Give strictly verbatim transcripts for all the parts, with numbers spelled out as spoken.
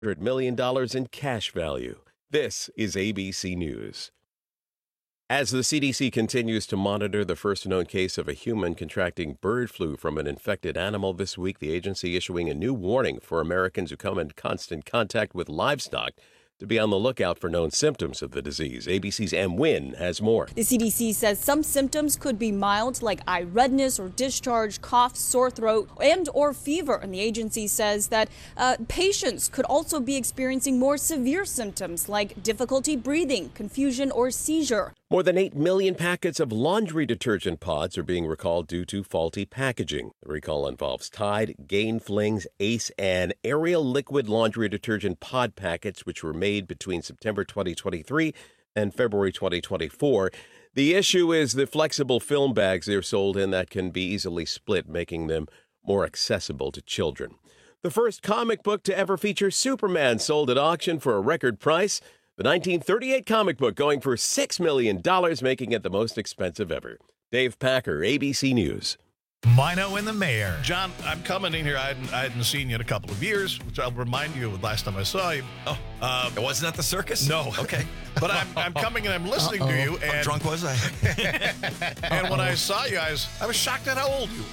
one hundred million dollars in cash value. This is A B C News. As the C D C continues to monitor the first known case of a human contracting bird flu from an infected animal this week, the agency issuing a new warning for Americans who come in constant contact with livestock to be on the lookout for known symptoms of the disease. A B C's Em Nguyen has more. The C D C says some symptoms could be mild, like eye redness or discharge, cough, sore throat, and or fever. And the agency says that uh, patients could also be experiencing more severe symptoms like difficulty breathing, confusion, or seizure. More than eight million packets of laundry detergent pods are being recalled due to faulty packaging. The recall involves Tide, Gain Flings, Ace, and Ariel liquid laundry detergent pod packets, which were made between September twenty twenty-three and February twenty twenty-four. The issue is the flexible film bags they're sold in that can be easily split, making them more accessible to children. The first comic book to ever feature Superman sold at auction for a record price. The nineteen thirty-eight comic book going for six million dollars, making it the most expensive ever. Dave Packer, A B C News. Mino and the Mayor. John, I'm coming in here. I hadn't, I hadn't seen you in a couple of years, which I'll remind you of last time I saw you. Oh, uh, it wasn't at the circus? No. Okay. But I'm, I'm coming and I'm listening Uh-oh. to you. And, how drunk was I? and when I saw you, I was, I was shocked at how old you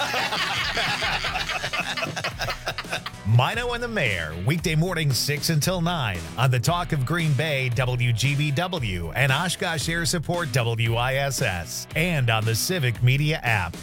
were. Mino and the Mayor, weekday mornings six until nine on the Talk of Green Bay, W G B W, and Oshkosh Air Support, W I S S, and on the Civic Media app.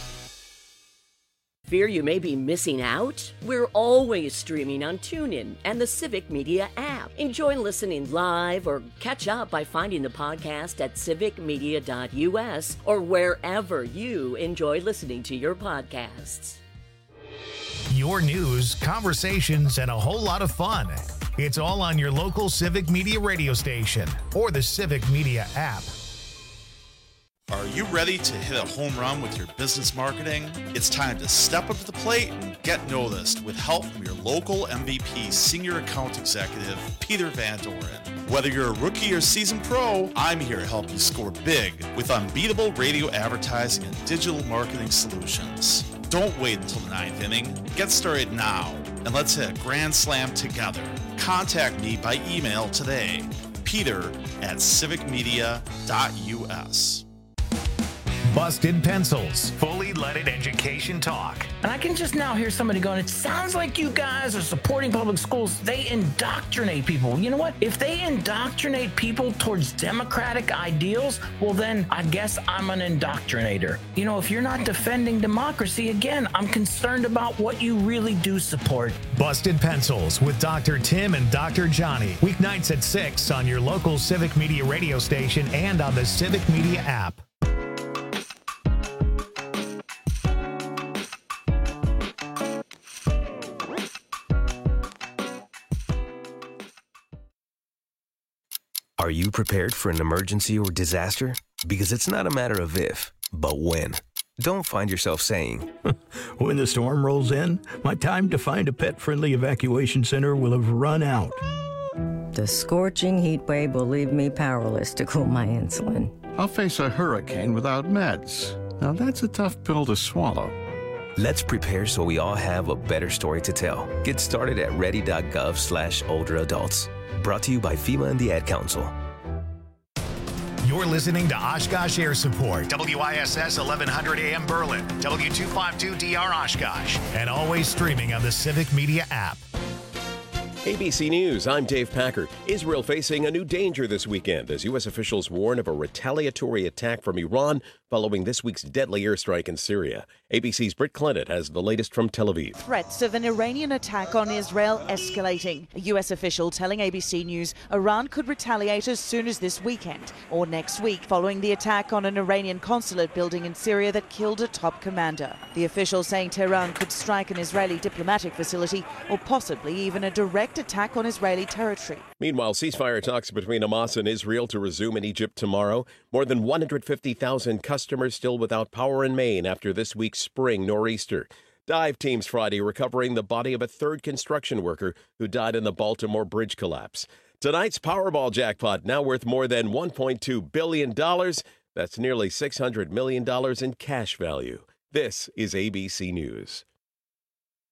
Fear you may be missing out? We're always streaming on TuneIn and the Civic Media app. Enjoy listening live or catch up by finding the podcast at civic media dot U S or wherever you enjoy listening to your podcasts. Your news, conversations, and a whole lot of fun. It's all on your local Civic Media radio station or the Civic Media app. Are you ready to hit a home run with your business marketing? It's time to step up to the plate and get noticed with help from your local M V P Senior Account Executive, Peter Van Doren. Whether you're a rookie or seasoned pro, I'm here to help you score big with unbeatable radio advertising and digital marketing solutions. Don't wait until the ninth inning. Get started now, and let's hit a grand slam together. Contact me by email today, peter at civic media dot U S. Busted Pencils, fully leaded education talk. And I can just now hear somebody going, it sounds like you guys are supporting public schools. They indoctrinate people. You know what? If they indoctrinate people towards democratic ideals, well, then I guess I'm an indoctrinator. You know, if you're not defending democracy, again, I'm concerned about what you really do support. Busted Pencils with Doctor Tim and Doctor Johnny. Weeknights at six on your local Civic Media radio station and on the Civic Media app. Are you prepared for an emergency or disaster? Because it's not a matter of if, but when. Don't find yourself saying, when the storm rolls in, my time to find a pet-friendly evacuation center will have run out. The scorching heat wave will leave me powerless to cool my insulin. I'll face a hurricane without meds. Now that's a tough pill to swallow. Let's prepare so we all have a better story to tell. Get started at ready.gov slash older adults. Brought to you by FEMA and the Ad Council. You're listening to Oshkosh Air Support, W I S S eleven hundred A M Berlin, W two fifty-two D R Oshkosh, and always streaming on the Civic Media app. A B C News, I'm Dave Packer. Israel facing a new danger this weekend as U S officials warn of a retaliatory attack from Iran following this week's deadly airstrike in Syria. A B C's Britt Clennett has the latest from Tel Aviv. Threats of an Iranian attack on Israel escalating. A U S official telling A B C News Iran could retaliate as soon as this weekend or next week following the attack on an Iranian consulate building in Syria that killed a top commander. The official saying Tehran could strike an Israeli diplomatic facility or possibly even a direct attack on Israeli territory. Meanwhile, ceasefire talks between Hamas and Israel to resume in Egypt tomorrow. More than one hundred fifty thousand customers still without power in Maine after this week's spring nor'easter. Dive teams Friday recovering the body of a third construction worker who died in the Baltimore bridge collapse. Tonight's Powerball jackpot now worth more than one point two billion dollars. That's nearly six hundred million dollars in cash value. This is A B C News.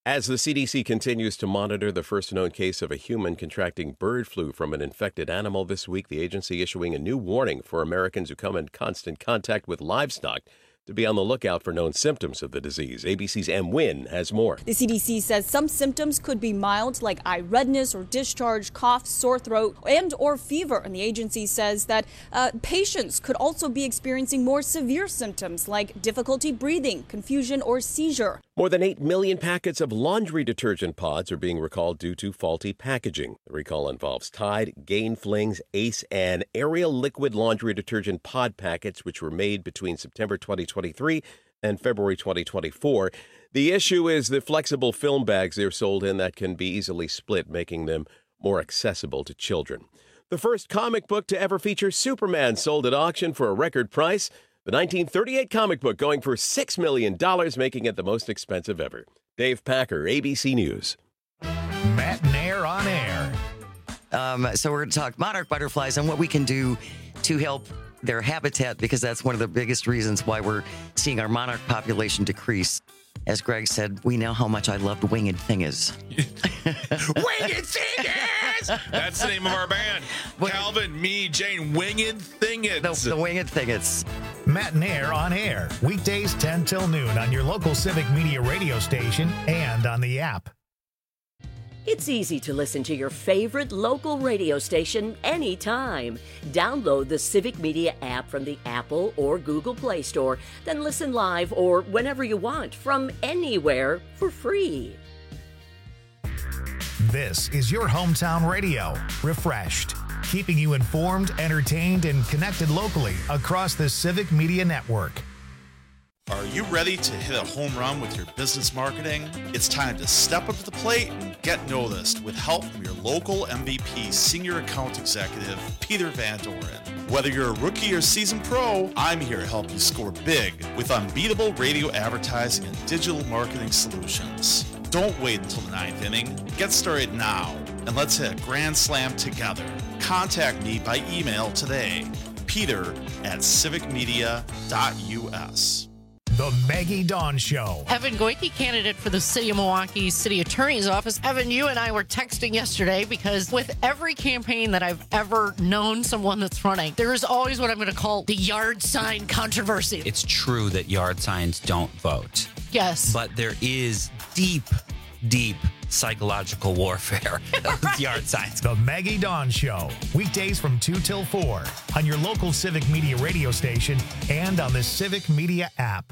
As the C D C continues to monitor the first known case of a human contracting bird flu from an infected animal this week, the agency issuing a new warning for Americans who come in constant contact with livestock to be on the lookout for known symptoms of the disease. A B C's Em Nguyen has more. The C D C says some symptoms could be mild, like eye redness or discharge, cough, sore throat, and or fever. And the agency says that uh, patients could also be experiencing more severe symptoms like difficulty breathing, confusion, or seizure. More than eight million packets of laundry detergent pods are being recalled due to faulty packaging. The recall involves Tide, Gain Flings, Ace, and Ariel liquid laundry detergent pod packets, which were made between September twenty twenty-three and February twenty twenty-four. The issue is the flexible film bags they're sold in that can be easily split, making them more accessible to children. The first comic book to ever feature Superman sold at auction for a record price. The nineteen thirty-eight comic book going for six million dollars, making it the most expensive ever. Dave Packer, A B C News. Matt and Air on Air. Um, so we're going to talk monarch butterflies and what we can do to help their habitat, because that's one of the biggest reasons why we're seeing our monarch population decrease. As Greg said, we know how much I loved Winged Thingers. Winged Thingers! That's the name of our band. Calvin, me, Jane, Winged Thingers. The, the Winged Thingers. Matt and Air on Air. Weekdays ten till noon on your local Civic Media radio station and on the app. It's easy to listen to your favorite local radio station anytime. Download the Civic Media app from the Apple or Google Play Store, then listen live or whenever you want from anywhere for free. This is your hometown radio, refreshed, keeping you informed, entertained, and connected locally across the Civic Media network. Are you ready to hit a home run with your business marketing? It's time to step up to the plate and get noticed with help from your local M V P Senior Account Executive, Peter Van Doren. Whether you're a rookie or seasoned pro, I'm here to help you score big with unbeatable radio advertising and digital marketing solutions. Don't wait until the ninth inning. Get started now, and let's hit a grand slam together. Contact me by email today, peter at civic media dot u s. The Maggie Dawn Show. Evan Goyke, candidate for the City of Milwaukee City Attorney's Office. Evan, you and I were texting yesterday because with every campaign that I've ever known someone that's running, there is always what I'm going to call the yard sign controversy. It's true that yard signs don't vote. Yes. But there is deep, deep psychological warfare with yard signs. The Maggie Dawn Show. Weekdays from two till four on your local Civic Media radio station and on the Civic Media app.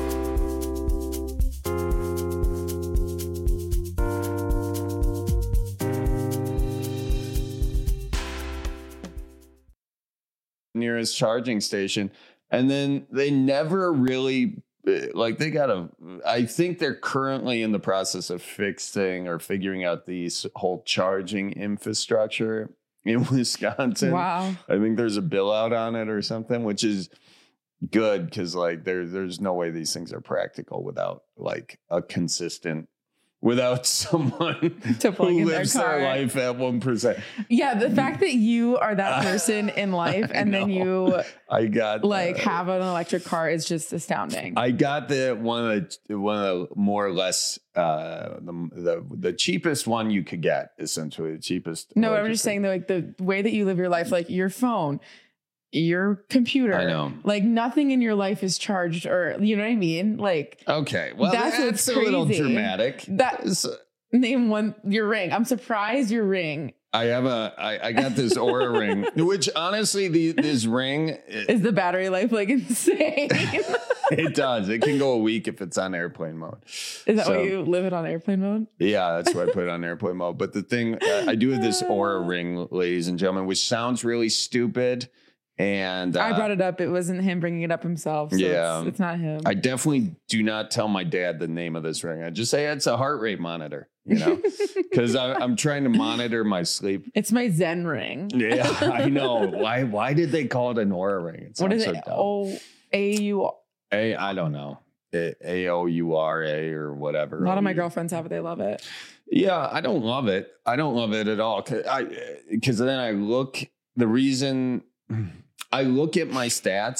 Nearest charging station, and then they never really like they gotta I think they're currently in the process of fixing or figuring out these whole charging infrastructure in Wisconsin. Wow. I think there's a bill out on it or something, which is good because like there there's no way these things are practical without like a consistent without someone to plug who in lives their car. their life at one percent. Yeah, the fact that you are that person in life and then you I got like uh, have an electric car is just astounding. I got the one of the one of the more or less uh, the, the the cheapest one you could get, essentially the cheapest. No, I'm just saying that like the way that you live your life, like your phone, your computer, I know. like nothing in your life is charged, or you know what I mean? Like, okay, well, that's, that's what's a crazy. little dramatic. That's name one your ring. I'm surprised your ring. I have a, I, I got this Aura ring, which honestly, the, this ring it, is the battery life like insane. It does. It can go a week if it's on airplane mode. Is that So, why you live it on airplane mode? Yeah, that's why I put it on airplane mode. But the thing, uh, I do have this Aura ring, ladies and gentlemen, which sounds really stupid. And uh, I brought it up. It wasn't him bringing it up himself. So yeah, it's, it's not him. I definitely do not tell my dad the name of this ring. I just say it's a heart rate monitor, you know, because I'm trying to monitor my sleep. It's my Zen ring. Yeah, I know. Why? Why did they call it an Aura ring? It What is so it? dumb. O A U. A I don't know. A O U R A or whatever. A lot of my girlfriends have it. They love it. Yeah, I don't love it. I don't love it at all. Cause I, because then I look, the reason I look at my stats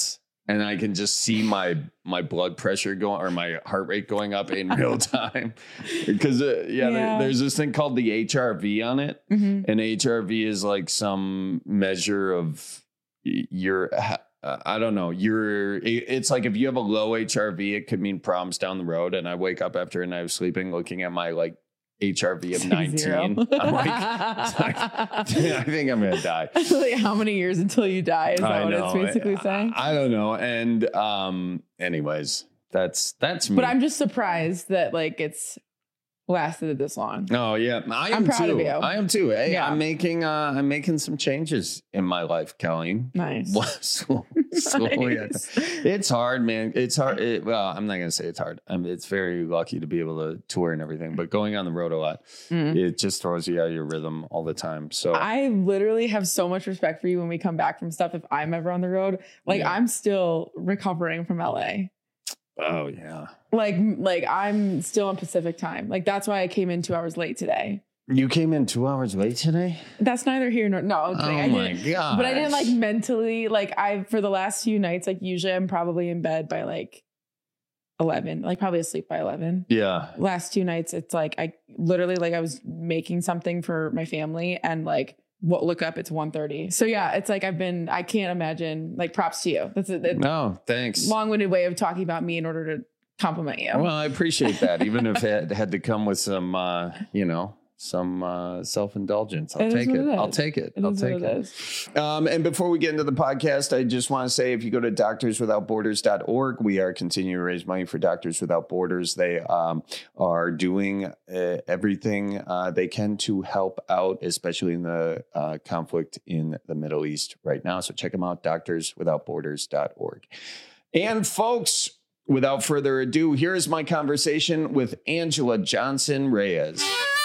and I can just see my my blood pressure going or my heart rate going up in real time. Because uh, yeah, Yeah. There, there's this thing called the H R V on it, Mhm. and H R V is like some measure of y- your. Uh, I don't know. You're. it- It's like if you have a low H R V, it could mean problems down the road. And I wake up after a night of sleeping, looking at my like H R V of Zero. nineteen. I'm like, it's like, I think I'm gonna die. Like, how many years until you die? Is that I what know. it's basically saying? I don't know. And um, anyways, that's that's me. But I'm just surprised that like it's lasted this long. Oh yeah, I am I'm proud too. of you. I am too. Hey, Yeah. I'm making uh, I'm making some changes in my life, Kelly. Nice. Slowly, slowly. Nice. It's hard, man. It's hard. It, well, I'm not gonna say it's hard. I'm, it's very lucky to be able to tour and everything. But going on the road a lot, Mm. it just throws you out of your rhythm all the time. So I literally have so much respect for you when we come back from stuff. If I'm ever on the road, like Yeah. I'm still recovering from L A. oh yeah, Like, like I'm still on Pacific time. Like that's why I came in two hours late today. you came in two hours late today. That's neither here nor no. I'm kidding. Oh I my didn't, But I didn't gosh. like mentally like I for the last few nights. Like usually I'm probably in bed by like eleven. Like probably asleep by eleven. Yeah. Last two nights, it's like I literally like I was making something for my family and like what look up it's one thirty. So yeah, it's like I've been I can't imagine like props to you. That's a, a No, thanks. long-winded way of talking about me in order to compliment you. Well, I appreciate that, even if it had to come with some, uh, you know, some uh, self-indulgence. I'll It is take what it. it I'll is. take it. It I'll is what take it it. is. Um, and before we get into the podcast, I just want to say, if you go to doctors without borders dot org, we are continuing to raise money for Doctors Without Borders. They um, are doing uh, everything uh, they can to help out, especially in the uh, conflict in the Middle East right now. So check them out, doctors without borders dot org. And folks, without further ado, here is my conversation with Angela Johnson Reyes.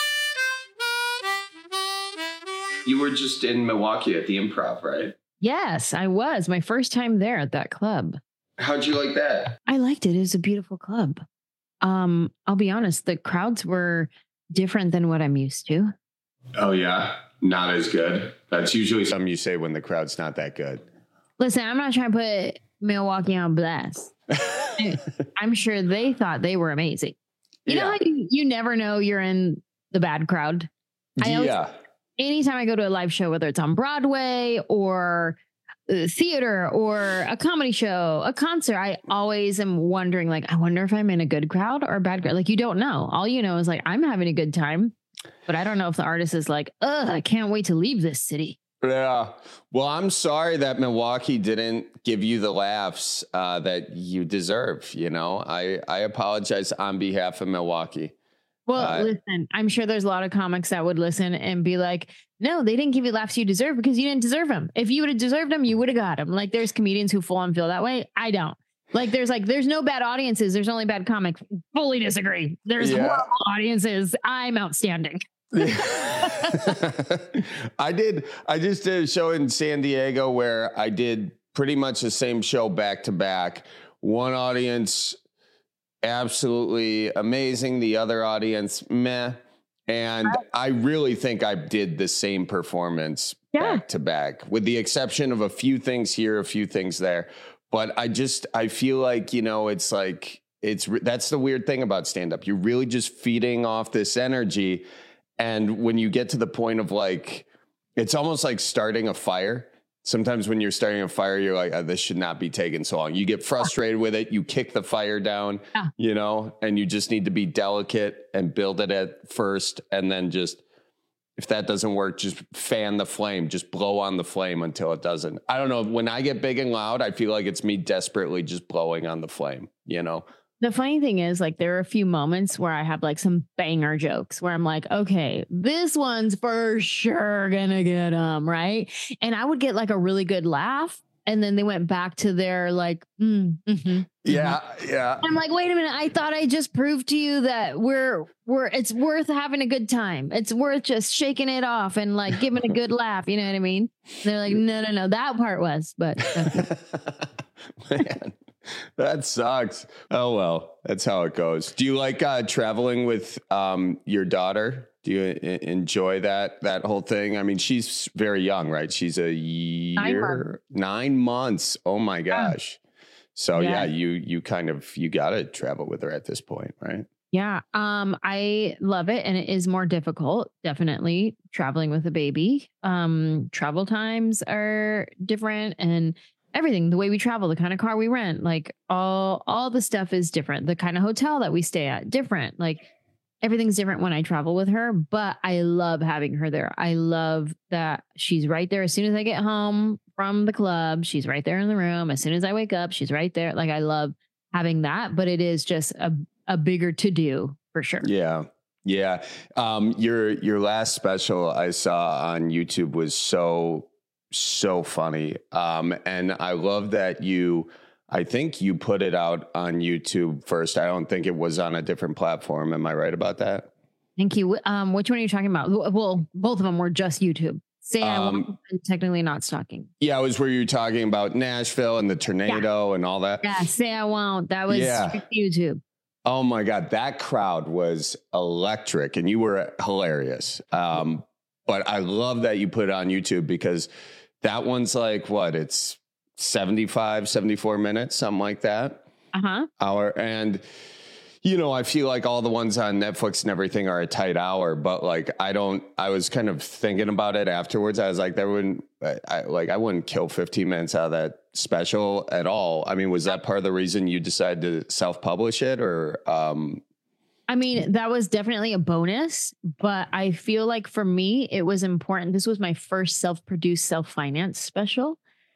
You were just in Milwaukee at the Improv, right? Yes, I was. My first time there at that club. How'd you like that? I liked it. It was a beautiful club. Um, I'll be honest, the crowds were different than what I'm used to. Oh, yeah? Not as good? That's usually something you say when the crowd's not that good. Listen, I'm not trying to put Milwaukee on blast. I'm sure they thought they were amazing. You know Yeah. how you, you never know you're in the bad crowd? I always, Yeah. anytime I go to a live show, whether it's on Broadway or uh, theater or a comedy show, a concert, I always am wondering, like, I wonder if I'm in a good crowd or a bad crowd. Like, you don't know. All you know is like, I'm having a good time, but I don't know if the artist is like, ugh, I can't wait to leave this city. Yeah. Well, I'm sorry that Milwaukee didn't give you the laughs uh, that you deserve. You know, I, I apologize on behalf of Milwaukee. Well, Uh, listen, I'm sure there's a lot of comics that would listen and be like, no, they didn't give you laughs you deserve because you didn't deserve them. If you would have deserved them, you would have got them. Like there's comedians who full on feel that way. I don't. Like there's like, there's no bad audiences. There's only bad comics. Fully disagree. There's Yeah. horrible audiences. I'm outstanding. I did. I just did a show in San Diego where I did pretty much the same show back to back. One audience, absolutely amazing. The other audience, meh. And I really think I did the same performance back to back, with the exception of a few things here, a few things there. But I just, I feel like, you know, it's like, it's, that's the weird thing about stand up. You're really just feeding off this energy. And when you get to the point of like, it's almost like starting a fire. Sometimes when you're starting a fire, you're like, oh, this should not be taking so long. You get frustrated with it. You kick the fire down, Yeah. you know, and you just need to be delicate and build it at first. And then just, if that doesn't work, just fan the flame, just blow on the flame until it doesn't. I don't know. When I get big and loud, I feel like it's me desperately just blowing on the flame, you know? The funny thing is, like, there are a few moments where I have like some banger jokes where I'm like, okay, this one's for sure gonna get them right. And I would get like a really good laugh. And then they went back to their like, mm, mm-hmm, Yeah. Yeah. I'm like, wait a minute. I thought I just proved to you that we're, we're, it's worth having a good time. It's worth just shaking it off and like giving a good laugh. You know what I mean? They're like, no, no, no, that part was, but Man, that sucks. Oh, well, that's how it goes. Do you like uh, traveling with um, your daughter? Do you I- enjoy that, that whole thing? I mean, she's very young, right? She's a year, Nine months. nine months. Oh my gosh. So yeah, Yeah. you you kind of you got to travel with her at this point, right? Yeah. Um, I love it. And it is more difficult, definitely traveling with a baby. Um, travel times are different and everything, the way we travel, the kind of car we rent, like all, all the stuff is different. The kind of hotel that we stay at, different, like everything's different when I travel with her, but I love having her there. I love that she's right there. As soon as I get home from the club, she's right there in the room. As soon as I wake up, she's right there. Like I love having that, but it is just a, a bigger to do for sure. Yeah. Yeah. Um, your, your last special I saw on YouTube was so, so funny. Um, and I love that you, I think you put it out on YouTube first. I don't think it was on a different platform. Am I right about that? Thank you. Um, which one are you talking about? Well, both of them were just YouTube. Say I Um, won't, and technically not stalking. Yeah, it was where you were talking about Nashville and the tornado and all that. Yeah, say I won't. That was Yeah. YouTube. Oh my God, that crowd was electric and you were hilarious. Um, but I love that you put it on YouTube because that one's like, what, it's seventy-five, seventy-four minutes, something like that. Uh-huh. Hour. And, you know, I feel like all the ones on Netflix and everything are a tight hour, but like, I don't, I was kind of thinking about it afterwards. I was like, there wouldn't, I, I like, I wouldn't kill fifteen minutes out of that special at all. I mean, was that part of the reason you decided to self-publish it or, um, I mean, that was definitely a bonus, but I feel like for me, it was important. This was my first self-produced, self-financed special.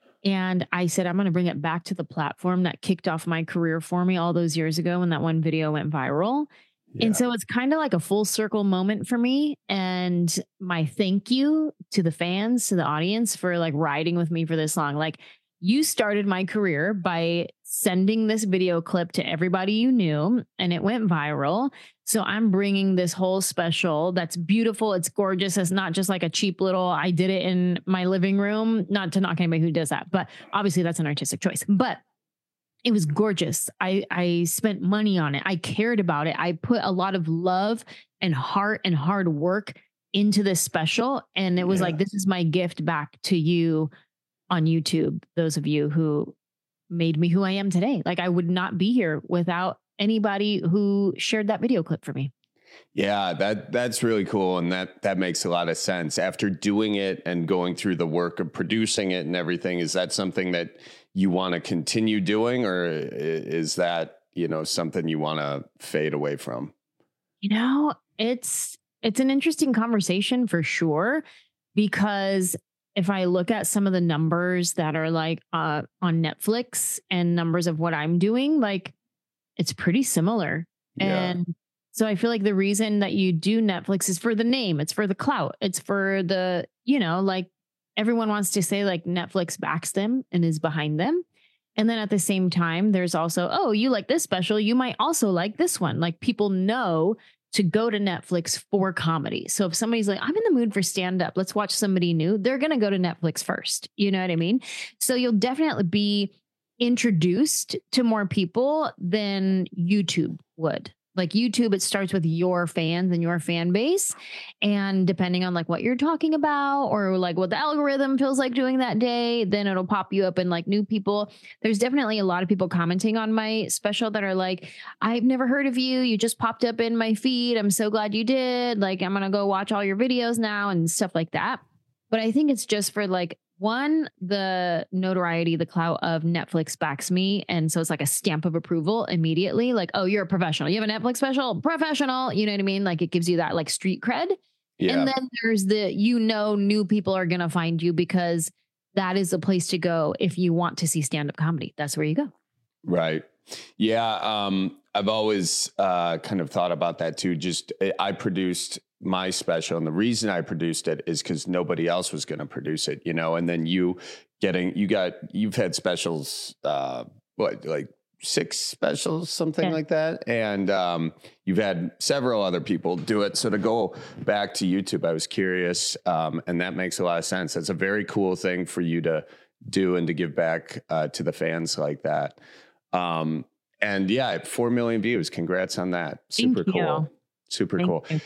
And I said, I'm going to bring it back to the platform that kicked off my career for me all those years ago when that one video went viral. Yeah. And so it's kind of like a full circle moment for me. And my thank you to the fans, to the audience for like riding with me for this long. Like you started my career by sending this video clip to everybody you knew and it went viral. So I'm bringing this whole special that's beautiful. It's gorgeous. It's not just like a cheap little, I did it in my living room, not to knock anybody who does that, but obviously that's an artistic choice, but it was gorgeous. I, I spent money on it. I cared about it. I put a lot of love and heart and hard work into this special. And it was Yeah. like, this is my gift back to you on YouTube. Those of you who made me who I am today. Like I would not be here without anybody who shared that video clip for me. Yeah, that that's really cool. And that that makes a lot of sense. After doing it and going through the work of producing it and everything, is that something that you want to continue doing, or i- is that, you know, something you want to fade away from? You know, it's it's an interesting conversation for sure, because if I look at some of the numbers that are like uh, on Netflix and numbers of what I'm doing, like it's pretty similar. Yeah. And so I feel like the reason that you do Netflix is for the name, it's for the clout, it's for the, you know, like everyone wants to say like Netflix backs them and is behind them. And then at the same time, there's also, oh, you like this special, you might also like this one. Like people know to go to Netflix for comedy. So if somebody's like, I'm in the mood for stand up, let's watch somebody new, they're going to go to Netflix first. You know what I mean? So you'll definitely be introduced to more people than YouTube would. Like YouTube, it starts with your fans and your fan base. And depending on like what you're talking about or like what the algorithm feels like doing that day, then it'll pop you up in like new people. There's definitely a lot of people commenting on my special that are like, I've never heard of you. You just popped up in my feed. I'm so glad you did. Like, I'm going to go watch all your videos now and stuff like that. But I think it's just for like, one, the notoriety, the clout of Netflix backs me. And so it's like a stamp of approval immediately. Like, oh, you're a professional. You have a Netflix special? Professional. You know what I mean? Like it gives you that like street cred. Yeah. And then there's the, you know, new people are going to find you because that is the place to go if you want to see stand-up comedy. That's where you go. Right. Yeah. Um, I've always uh, kind of thought about that too. Just I produced my special, and the reason I produced it is because nobody else was going to produce it, you know. And then you getting, you got, you've had specials, uh, what, like six specials, something Yeah. like that, and um, you've had several other people do it. So to go back to YouTube, I was curious, um, and that makes a lot of sense. That's a very cool thing for you to do and to give back uh, to the fans like that. Um, and yeah, four million views. Congrats on that. Super Thank you. cool. Super Thank cool. you.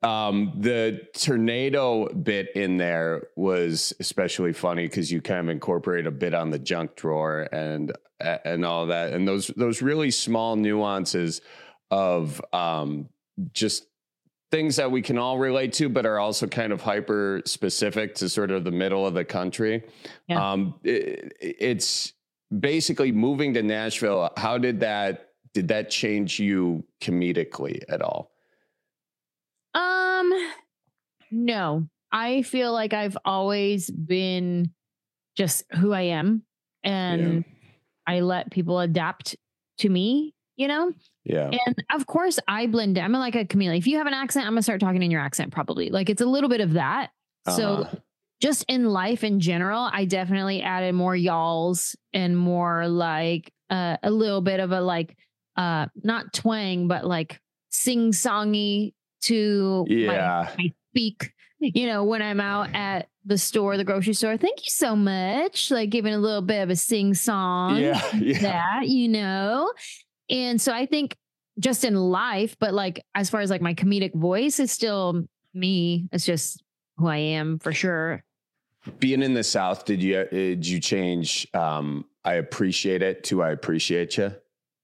Um, the tornado bit in there was especially funny because you kind of incorporate a bit on the junk drawer and and all that, and those those really small nuances of um, just things that we can all relate to, but are also kind of hyper specific to sort of the middle of the country. Yeah. Um, it, it's basically moving to Nashville. How did that did that change you comedically at all? Um, no, I feel like I've always been just who I am, and yeah. I let people adapt to me, you know? Yeah. And of course I blend in. I'm like a chameleon. If you have an accent, I'm gonna start talking in your accent probably. Like it's a little bit of that. Uh-huh. So just in life in general, I definitely added more y'alls and more like uh, a little bit of a like, uh, not twang, but like sing-songy to yeah. my, my speak, you know, when I'm out at the store, the grocery store. Thank you so much. Like giving a little bit of a sing song. Yeah, yeah. That, you know. And so I think just in life, but like as far as like my comedic voice is still me. It's just who I am for sure. Being in the South, did you did you change um I appreciate it to I appreciate you?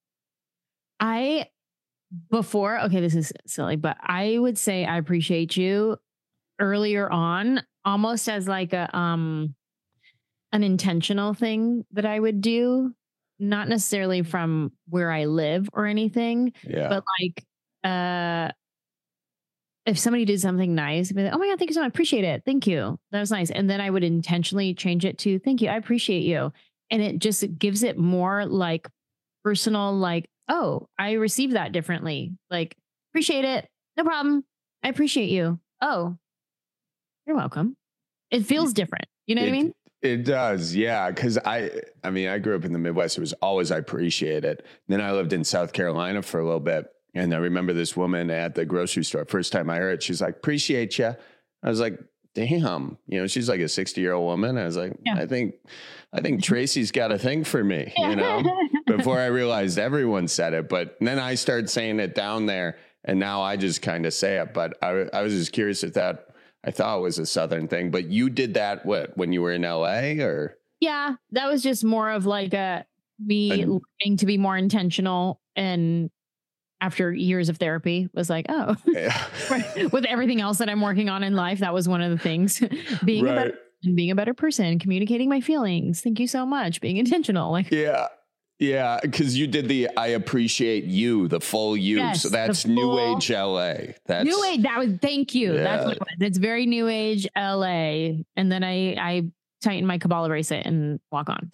I Before, okay, this is silly, but I would say I appreciate you earlier on, almost as like a um an intentional thing that I would do, not necessarily from where I live or anything, yeah. but like uh if somebody did something nice, I'd be like, oh my God, thank you so much. I appreciate it. Thank you. That was nice. And then I would intentionally change it to thank you. I appreciate you. And it just gives it more like personal, like, oh, I received that differently. Like, appreciate it. No problem. I appreciate you. Oh, you're welcome. It feels different. You know it, what I mean? It does. Yeah. Cause I, I mean, I grew up in the Midwest. It was always, I appreciate it. Then I lived in South Carolina for a little bit. And I remember this woman at the grocery store. First time I heard it, she's like, appreciate you. I was like, damn, you know, she's like a sixty year old woman. I was like, yeah. I think, I think Tracy's got a thing for me, you know, before I realized everyone said it. But then I started saying it down there and now I just kind of say it. But I, I was just curious if that, I thought it was a Southern thing, but you did that, what, when you were in L A or? Yeah, that was just more of like a, me and, learning to be more intentional, and after years of therapy was like, oh, yeah. With everything else that I'm working on in life, that was one of the things. being right. a better, being a better person, communicating my feelings. Thank you so much. Being intentional. Like, yeah, yeah, because you did the I appreciate you, the full you. Yes, so that's full, New Age L A. That's New Age. That was thank you. Yeah. That's what it was. It's very New Age L A. And then I I tighten my Kabbalah bracelet and walk on.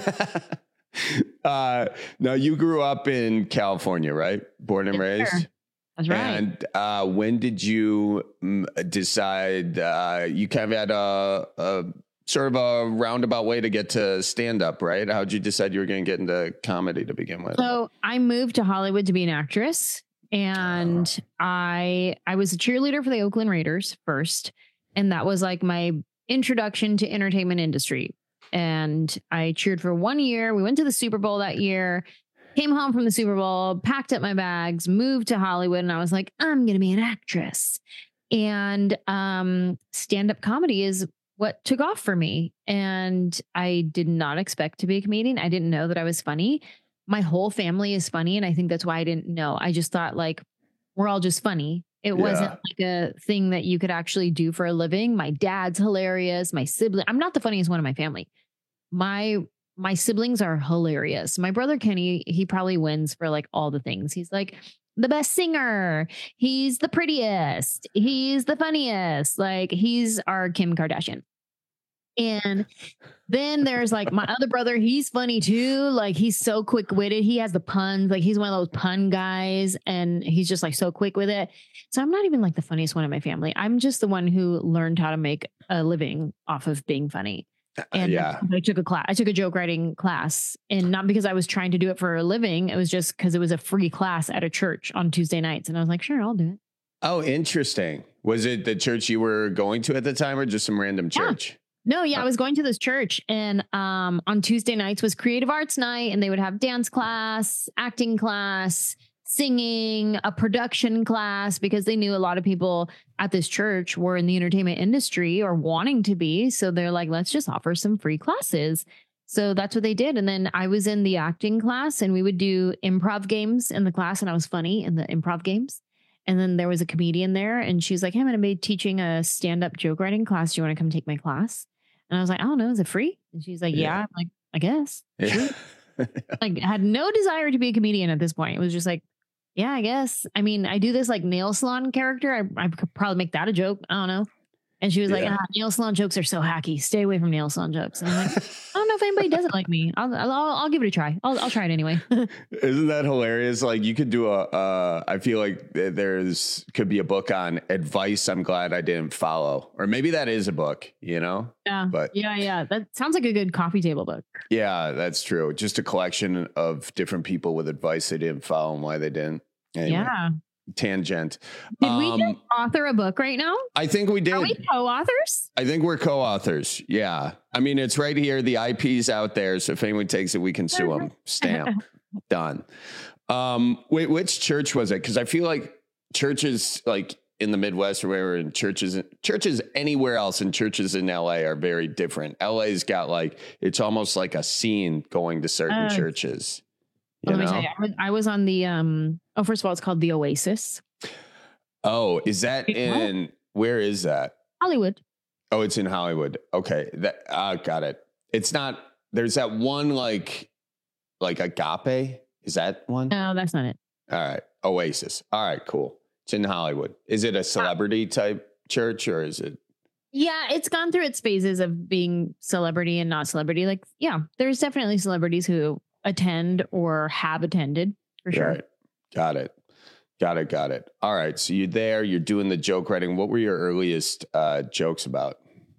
Uh, now you grew up in California, right? Born and yes, raised. Sir. That's right. And uh, when did you mm, decide? Uh, you kind of had a, a sort of a roundabout way to get to stand up, right? How'd you decide you were going to get into comedy to begin with? So I moved to Hollywood to be an actress, and oh. I I was a cheerleader for the Oakland Raiders first, and that was like my introduction to entertainment industry. And I cheered for one year. We went to the Super Bowl that year, came home from the Super Bowl, packed up my bags, moved to Hollywood. And I was like, I'm going to be an actress. And um, stand-up comedy is what took off for me. And I did not expect to be a comedian. I didn't know that I was funny. My whole family is funny. And I think that's why I didn't know. I just thought like, we're all just funny. It yeah. wasn't like a thing that you could actually do for a living. My dad's hilarious. My sibling, I'm not the funniest one in my family. My my siblings are hilarious. My brother Kenny, he probably wins for like all the things. He's like the best singer. He's the prettiest. He's the funniest. Like he's our Kim Kardashian. And then there's like my other brother. He's funny too. Like he's so quick witted. He has the puns. Like he's one of those pun guys, and he's just like so quick with it. So I'm not even like the funniest one in my family. I'm just the one who learned how to make a living off of being funny. And yeah. I took a class. I took a joke writing class, and not because I was trying to do it for a living. It was just because it was a free class at a church on Tuesday nights. And I was like, sure, I'll do it. Oh, interesting. Was it the church you were going to at the time or just some random church? Yeah. No, yeah, I was going to this church, and um, on Tuesday nights was creative arts night, and they would have dance class, acting class, singing, a production class, because they knew a lot of people at this church were in the entertainment industry or wanting to be. So they're like, let's just offer some free classes. So that's what they did. And then I was in the acting class, and we would do improv games in the class, and I was funny in the improv games. And then there was a comedian there, and she's like, hey, I'm going to be teaching a stand-up joke writing class. Do you want to come take my class? And I was like, I don't know. Is it free? And she's like, yeah. yeah. I'm like, I guess. Yeah. Sure. Like, had no desire to be a comedian at this point. It was just like, yeah, I guess. I mean, I do this like nail salon character. I, I could probably make that a joke. I don't know. And she was like, Yeah. ah, nail salon jokes are so hacky. Stay away from nail salon jokes. And I'm like, I don't know if anybody doesn't like me. I'll, I'll, I'll give it a try. I'll, I'll try it anyway. Isn't that hilarious? Like you could do a, uh, I feel like there's could be a book on advice I'm glad I didn't follow. Or maybe that is a book, you know? Yeah. But yeah, yeah. That sounds like a good coffee table book. yeah, that's true. Just a collection of different people with advice they didn't follow and why they didn't. Anyway, Yeah. tangent. Did we Um, just author a book right now? I think we did. Are we co-authors? I think we're co-authors. Yeah. I mean, it's right here. The I P's out there. So if anyone takes it, we can sue them. Stamp. Done. Um, wait, which church was it? Because I feel like churches like in the Midwest or wherever, and churches, churches anywhere else, and churches in L A are very different. L A's got like, it's almost like a scene going to certain Uh, churches. You Let me know? tell you, I was, I was on the, um, oh, first of all, it's called the Oasis. Oh, is that Wait, what? in, where is that? Hollywood. Oh, it's in Hollywood. Okay. That I got it. It's not, there's that one like, like Agape. Is that one? No, that's not it. All right. Oasis. All right, cool. It's in Hollywood. Is it a celebrity type church or is it? Yeah, it's gone through its phases of being celebrity and not celebrity. Like, yeah, there's definitely celebrities who attend or have attended for sure. Right. Got it. Got it. Got it. All right. So you're there, you're doing the joke writing. What were your earliest uh, jokes about?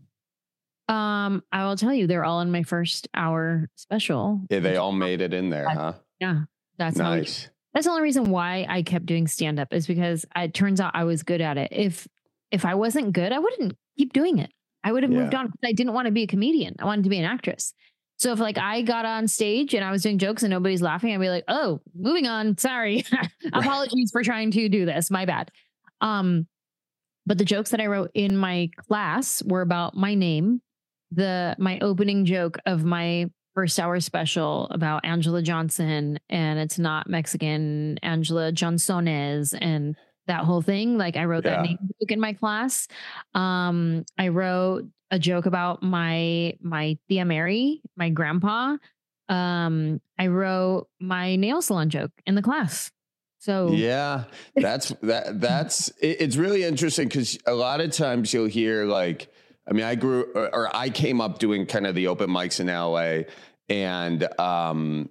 Um, I will tell you, they're all in my first hour special. Yeah, they all made it in there, huh? Yeah, that's how we- nice. that's the only reason why I kept doing stand up is because it turns out I was good at it. If if I wasn't good, I wouldn't keep doing it. I would have moved Yeah. on because I didn't want to be a comedian. I wanted to be an actress. So if like I got on stage and I was doing jokes and nobody's laughing, I'd be like, oh, moving on. Sorry. Apologies for trying to do this. My bad. Um, but the jokes that I wrote in my class were about my name, the my opening joke of my first hour special about Angela Johnson, and it's not Mexican, Angela Johnsones, and that whole thing. Like I wrote Yeah. that name joke in my class. Um, I wrote a joke about my my Tia Mary, my grandpa. Um, I wrote my nail salon joke in the class. So Yeah, that's that. That's it, it's really interesting because a lot of times you'll hear like, I mean, I grew or, or I came up doing kind of the open mics in L A, and um,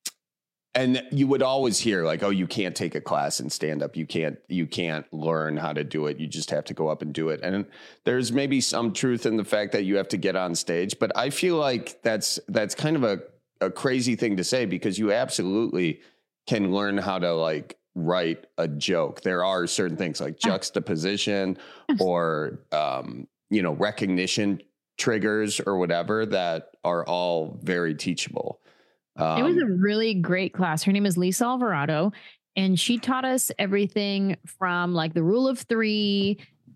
and you would always hear like, oh, you can't take a class in stand up. You can't you can't learn how to do it. You just have to go up and do it. And there's maybe some truth in the fact that you have to get on stage, but I feel like that's that's kind of a a crazy thing to say because you absolutely can learn how to like write a joke. There are certain things like juxtaposition or, um, you know, recognition triggers or whatever that are all very teachable. Um, it was a really great class. Her name is Lisa Alvarado, and she taught us everything from like the rule of three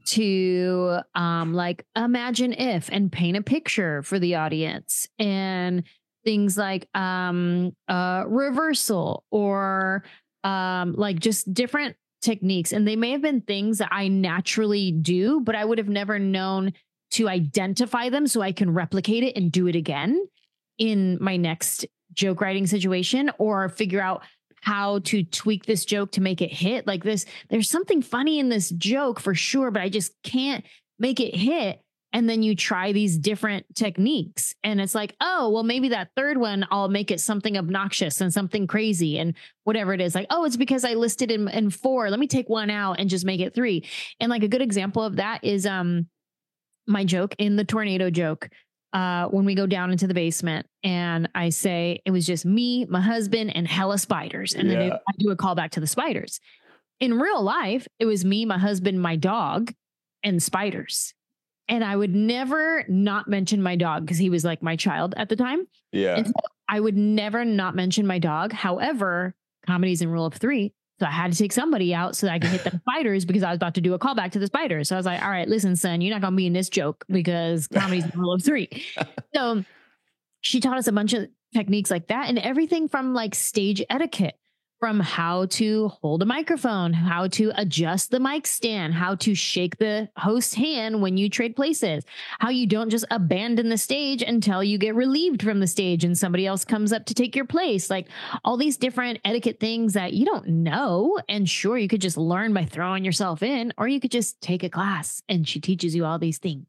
to um, like imagine if and paint a picture for the audience, and things like um, uh, reversal or um, like just different techniques. And they may have been things that I naturally do, but I would have never known to identify them so I can replicate it and do it again in my next joke writing situation, or figure out how to tweak this joke to make it hit. Like this, there's something funny in this joke for sure, but I just can't make it hit. And then you try these different techniques and it's like, oh, well, maybe that third one, I'll make it something obnoxious and something crazy and whatever it is. Like, oh, it's because I listed in, in four. Let me take one out and just make it three. And like a good example of that is um my joke in the tornado joke. Uh, when we go down into the basement and I say it was just me, my husband, and hella spiders. And then Yeah. I do a callback to the spiders. In real life, it was me, my husband, my dog, and spiders. And I would never not mention my dog because he was like my child at the time. Yeah. And so I would never not mention my dog. However, comedy's in rule of three. So I had to take somebody out so that I could hit the spiders because I was about to do a callback to the spiders. So I was like, all right, listen, son, you're not going to be in this joke because comedy's the rule of three. So she taught us a bunch of techniques like that and everything from like stage etiquette, from how to hold a microphone, how to adjust the mic stand, how to shake the host's hand when you trade places, how you don't just abandon the stage until you get relieved from the stage and somebody else comes up to take your place. Like all these different etiquette things that you don't know. And sure, you could just learn by throwing yourself in, or you could just take a class and she teaches you all these things.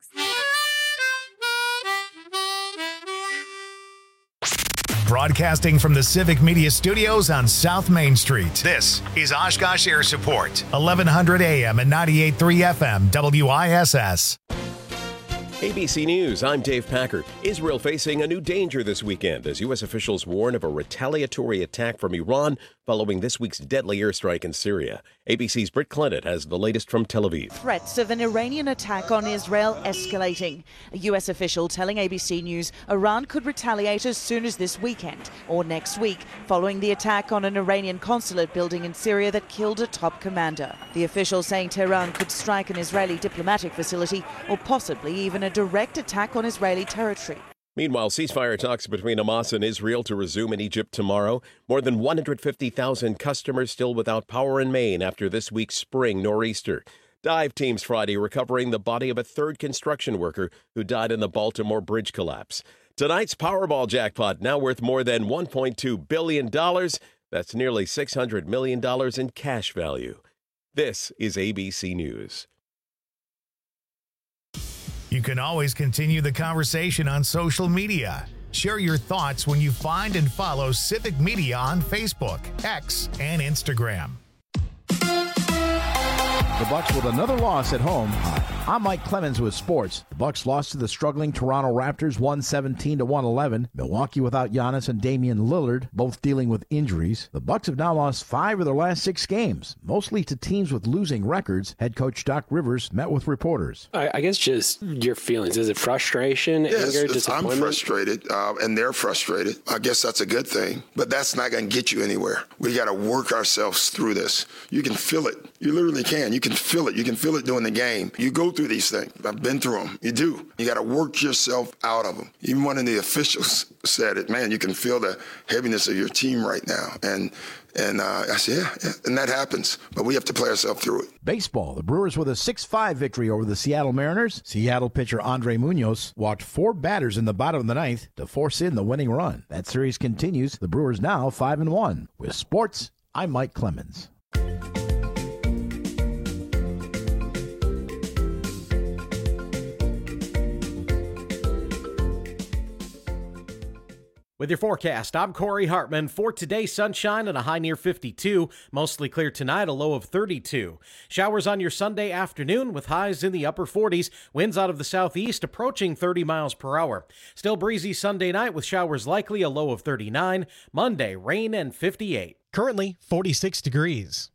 Broadcasting from the Civic Media Studios on South Main Street. This is Oshkosh Air Support, eleven hundred A M and ninety-eight point three F M, W I S S. A B C News, I'm Dave Packer. Israel facing a new danger this weekend as U S officials warn of a retaliatory attack from Iran following this week's deadly airstrike in Syria. A B C's Britt Clinton has the latest from Tel Aviv. Threats of an Iranian attack on Israel escalating. A U S official telling A B C News Iran could retaliate as soon as this weekend or next week following the attack on an Iranian consulate building in Syria that killed a top commander. The official saying Tehran could strike an Israeli diplomatic facility or possibly even a direct attack on Israeli territory. Meanwhile, ceasefire talks between Hamas and Israel to resume in Egypt tomorrow. More than one hundred fifty thousand customers still without power in Maine after this week's spring nor'easter. Dive teams Friday recovering the body of a third construction worker who died in the Baltimore bridge collapse. Tonight's Powerball jackpot now worth more than one point two billion dollars. That's nearly six hundred million dollars in cash value. This is A B C News. You can always continue the conversation on social media. Share your thoughts when you find and follow Civic Media on Facebook, X, and Instagram. The Bucks with another loss at home. I'm Mike Clemens with sports. The Bucks lost to the struggling Toronto Raptors one seventeen to one eleven. Milwaukee without Giannis and Damian Lillard, both dealing with injuries. The Bucks have now lost five of their last six games, mostly to teams with losing records. Head coach Doc Rivers met with reporters. I, I guess just your feelings. Is it frustration, yes, anger, disappointment? I'm frustrated, uh, and they're frustrated. I guess that's a good thing, but that's not going to get you anywhere. We got to work ourselves through this. You can feel it. You literally can. You can feel it. You can feel it during the game. You go through these things. I've been through them. You do. You got to work yourself out of them. Even one of the officials said it. Man, you can feel the heaviness of your team right now. And and uh, I said, yeah, yeah, and that happens. But we have to play ourselves through it. Baseball. The Brewers with a six five victory over the Seattle Mariners. Seattle pitcher Andre Munoz walked four batters in the bottom of the ninth to force in the winning run. That series continues. The Brewers now five and one. With sports, I'm Mike Clemens. With your forecast, I'm Corey Hartman. For today, sunshine and a high near fifty-two. Mostly clear tonight, a low of thirty-two. Showers on your Sunday afternoon with highs in the upper forties. Winds out of the southeast approaching thirty miles per hour. Still breezy Sunday night with showers likely, a low of thirty-nine. Monday, rain and fifty-eight. Currently forty-six degrees.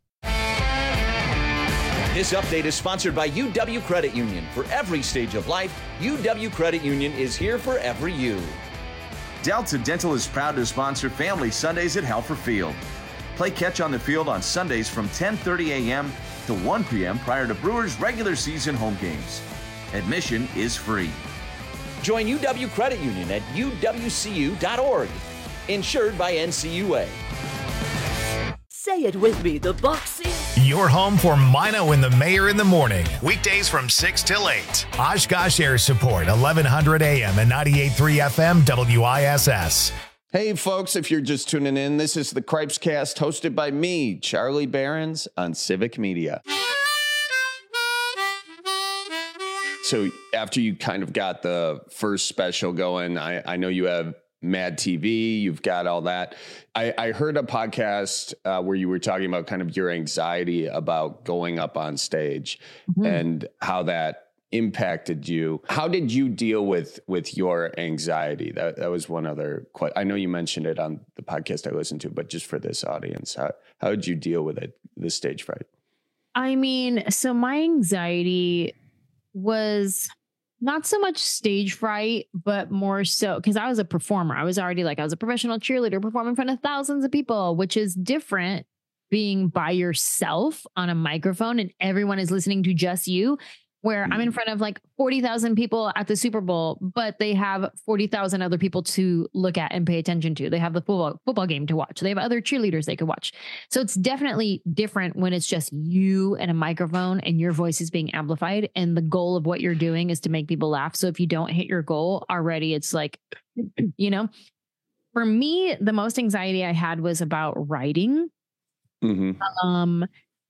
This update is sponsored by U W Credit Union. For every stage of life, U W Credit Union is here for every you. Delta Dental is proud to sponsor Family Sundays at Helfer Field. Play catch on the field on Sundays from ten thirty a.m. to one p.m. prior to Brewers' regular season home games. Admission is free. Join U W Credit Union at U W C U dot org. Insured by N C U A. Say it with me, the Bucks is... Your home for Mino and the Mayor in the morning. Weekdays from six till eight. Oshkosh Air Support, eleven hundred A M and ninety-eight point three F M, W I S S. Hey, folks, if you're just tuning in, this is the Cripes Cast hosted by me, Charlie Behrens, on Civic Media. So after you kind of got the first special going, I, I know you have Mad T V, you've got all that. I, I heard a podcast uh, where you were talking about kind of your anxiety about going up on stage mm-hmm. and how that impacted you. How did you deal with with your anxiety? That that was one other question. I know you mentioned it on the podcast I listened to, but just for this audience, how how did you deal with it, the stage fright? I mean, so my anxiety was not so much stage fright, but more so because I was a performer. I was already like, I was a professional cheerleader performing in front of thousands of people, which is different being by yourself on a microphone and everyone is listening to just you, where I'm in front of like forty thousand people at the Super Bowl, but they have forty thousand other people to look at and pay attention to. They have the football football game to watch. They have other cheerleaders they could watch. So it's definitely different when it's just you and a microphone and your voice is being amplified. And the goal of what you're doing is to make people laugh. So if you don't hit your goal already, it's like, you know, for me, the most anxiety I had was about writing. Mm-hmm. Um,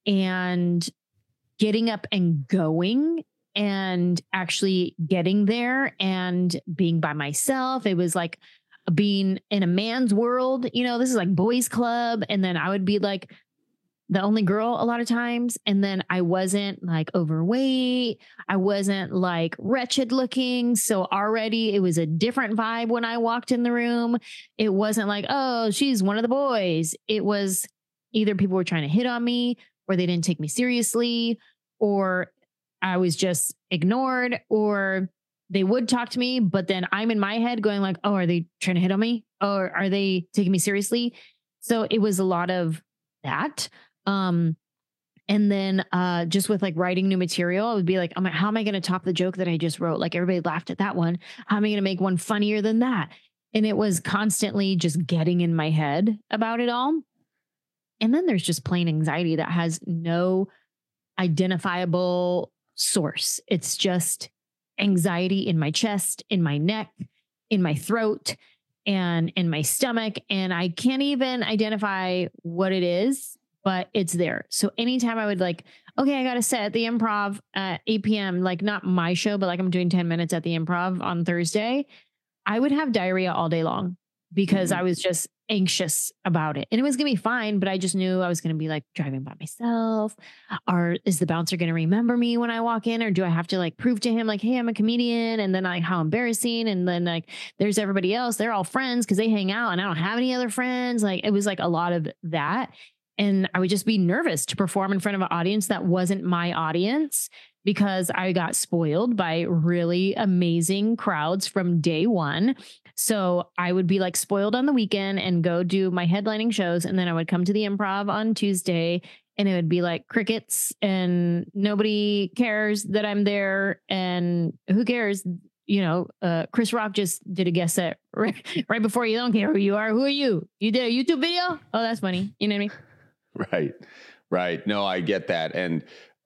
and getting up and going and actually getting there and being by myself. It was like being in a man's world, you know, this is like boys club. And then I would be like the only girl a lot of times. And then I wasn't like overweight. I wasn't like wretched looking. So already it was a different vibe when I walked in the room. It wasn't like, oh, she's one of the boys. It was either people were trying to hit on me or they didn't take me seriously, or I was just ignored, or they would talk to me, but then I'm in my head going like, oh, are they trying to hit on me? Or are they taking me seriously? So it was a lot of that. Um, and then uh, just with like writing new material, I would be like, how am I going to top the joke that I just wrote? Like everybody laughed at that one. How am I going to make one funnier than that? And it was constantly just getting in my head about it all. And then there's just plain anxiety that has no identifiable source. It's just anxiety in my chest, in my neck, in my throat, and in my stomach. And I can't even identify what it is, but it's there. So anytime I would like, okay, I got to set at the Improv at eight p.m., like not my show, but like I'm doing ten minutes at the Improv on Thursday, I would have diarrhea all day long because mm-hmm. I was just anxious about it. And it was going to be fine, but I just knew I was going to be like driving by myself. Or is the bouncer going to remember me when I walk in? Or do I have to like prove to him like, hey, I'm a comedian? And then like, how embarrassing. And then like, there's everybody else. They're all friends because they hang out and I don't have any other friends. Like it was like a lot of that. And I would just be nervous to perform in front of an audience that wasn't my audience because I got spoiled by really amazing crowds from day one. So I would be like spoiled on the weekend and go do my headlining shows. And then I would come to the Improv on Tuesday and it would be like crickets and nobody cares that I'm there. And who cares? You know, uh, Chris Rock just did a guest set right, right before you. Don't care who you are. Who are you? You did a YouTube video? Oh, that's funny. You know what I mean? Right. Right. No, I get that. And,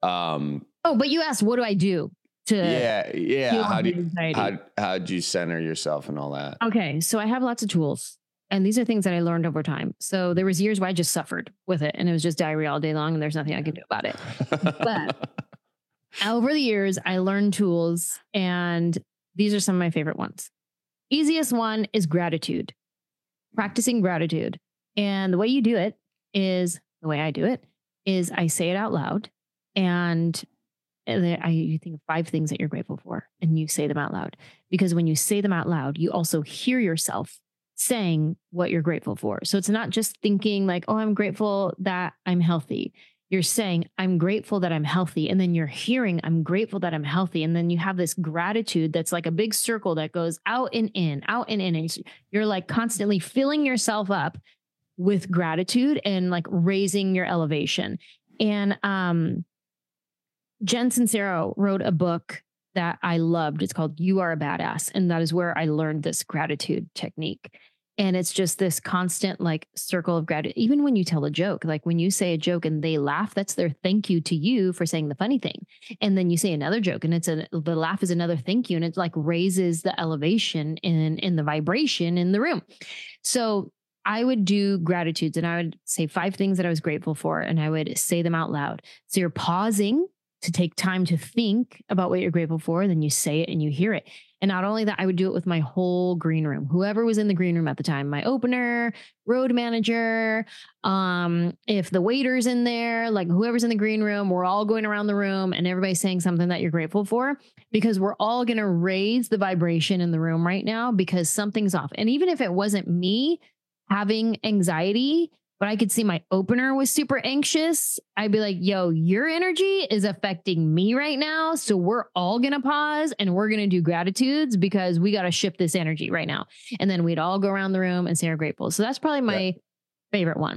um, oh, but you asked, what do I do to, yeah, yeah. How do you, how, how'd you center yourself and all that? Okay. So I have lots of tools and these are things that I learned over time. So there was years where I just suffered with it and it was just diarrhea all day long and there's nothing I could do about it. But over the years, I learned tools and these are some of my favorite ones. Easiest one is gratitude, practicing gratitude. And the way you do it is the way I do it is I say it out loud and I, you think of five things that you're grateful for and you say them out loud, because when you say them out loud, you also hear yourself saying what you're grateful for. So it's not just thinking like, oh, I'm grateful that I'm healthy. You're saying, I'm grateful that I'm healthy. And then you're hearing, I'm grateful that I'm healthy. And then you have this gratitude that's like a big circle that goes out and in, out and in. And you're like constantly filling yourself up with gratitude and like raising your elevation. And um, Jen Sincero wrote a book that I loved. It's called You Are a Badass. And that is where I learned this gratitude technique. And it's just this constant like circle of gratitude. Even when you tell a joke, like when you say a joke and they laugh, that's their thank you to you for saying the funny thing. And then you say another joke and it's a, the laugh is another thank you. And it like raises the elevation in, in the vibration in the room. So I would do gratitudes and I would say five things that I was grateful for and I would say them out loud. So you're pausing to take time to think about what you're grateful for. Then you say it and you hear it. And not only that, I would do it with my whole green room, whoever was in the green room at the time, my opener, road manager. Um, if the waiter's in there, like whoever's in the green room, we're all going around the room and everybody's saying something that you're grateful for, because we're all going to raise the vibration in the room right now because something's off. And even if it wasn't me having anxiety, but I could see my opener was super anxious, I'd be like, yo, your energy is affecting me right now. So we're all going to pause and we're going to do gratitudes because we got to shift this energy right now. And then we'd all go around the room and say we're grateful. So that's probably my yeah. favorite one.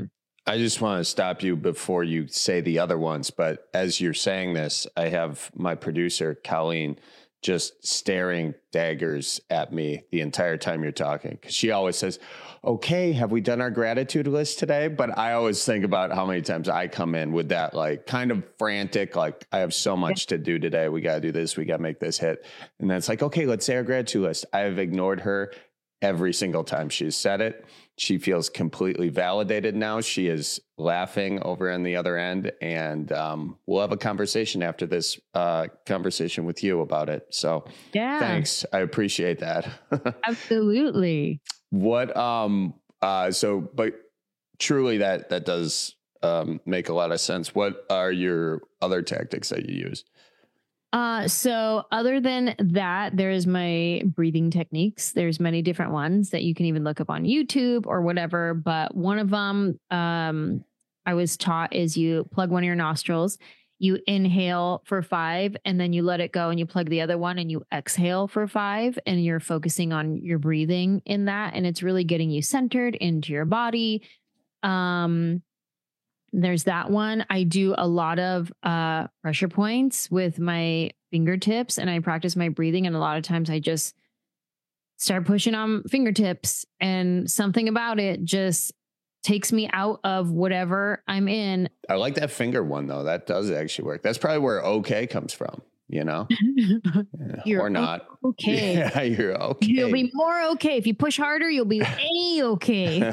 I just want to stop you before you say the other ones. But as you're saying this, I have my producer, Colleen, just staring daggers at me the entire time you're talking. Because she always says, okay, have we done our gratitude list today? But I always think about how many times I come in with that, like, kind of frantic, like, I have so much to do today. We got to do this. We got to make this hit. And then it's like, okay, let's say our gratitude list. I have ignored her every single time she's said it. She feels completely validated now. She is laughing over on the other end, and um, we'll have a conversation after this uh, conversation with you about it. So yeah, thanks. I appreciate that. Absolutely. What, um, uh, so, but truly that, that does um, make a lot of sense. What are your other tactics that you use? Uh, so other than that, there's my breathing techniques. There's many different ones that you can even look up on YouTube or whatever. But one of them, um, I was taught is you plug one of your nostrils, you inhale for five, and then you let it go and you plug the other one and you exhale for five, and you're focusing on your breathing in that. And it's really getting you centered into your body. Um, There's that one. I do a lot of uh, pressure points with my fingertips, and I practice my breathing. And a lot of times I just start pushing on fingertips, and something about it just takes me out of whatever I'm in. I like that finger one, though. That does actually work. That's probably where okay comes from, you know? You're or not. Okay. Yeah, you're okay. You'll be more okay. If you push harder, you'll be A-okay.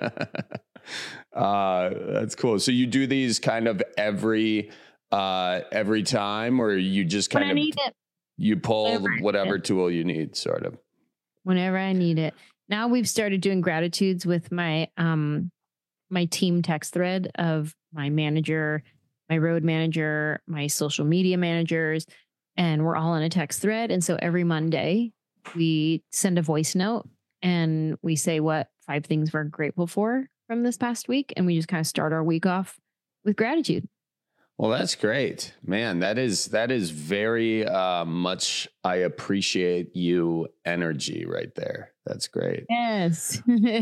Uh, that's cool. So you do these kind of every, uh, every time, or you just kind when of, I need it. you pull Whenever whatever tool you need, sort of. Whenever I need it. Now we've started doing gratitudes with my, um, my team text thread of my manager, my road manager, my social media managers, and we're all in a text thread. And so every Monday we send a voice note and we say what five things we're grateful for from this past week, and we just kind of start our week off with gratitude. Well, that's great, man. That is, that is very uh, much, I appreciate you energy right there. That's great. Yes.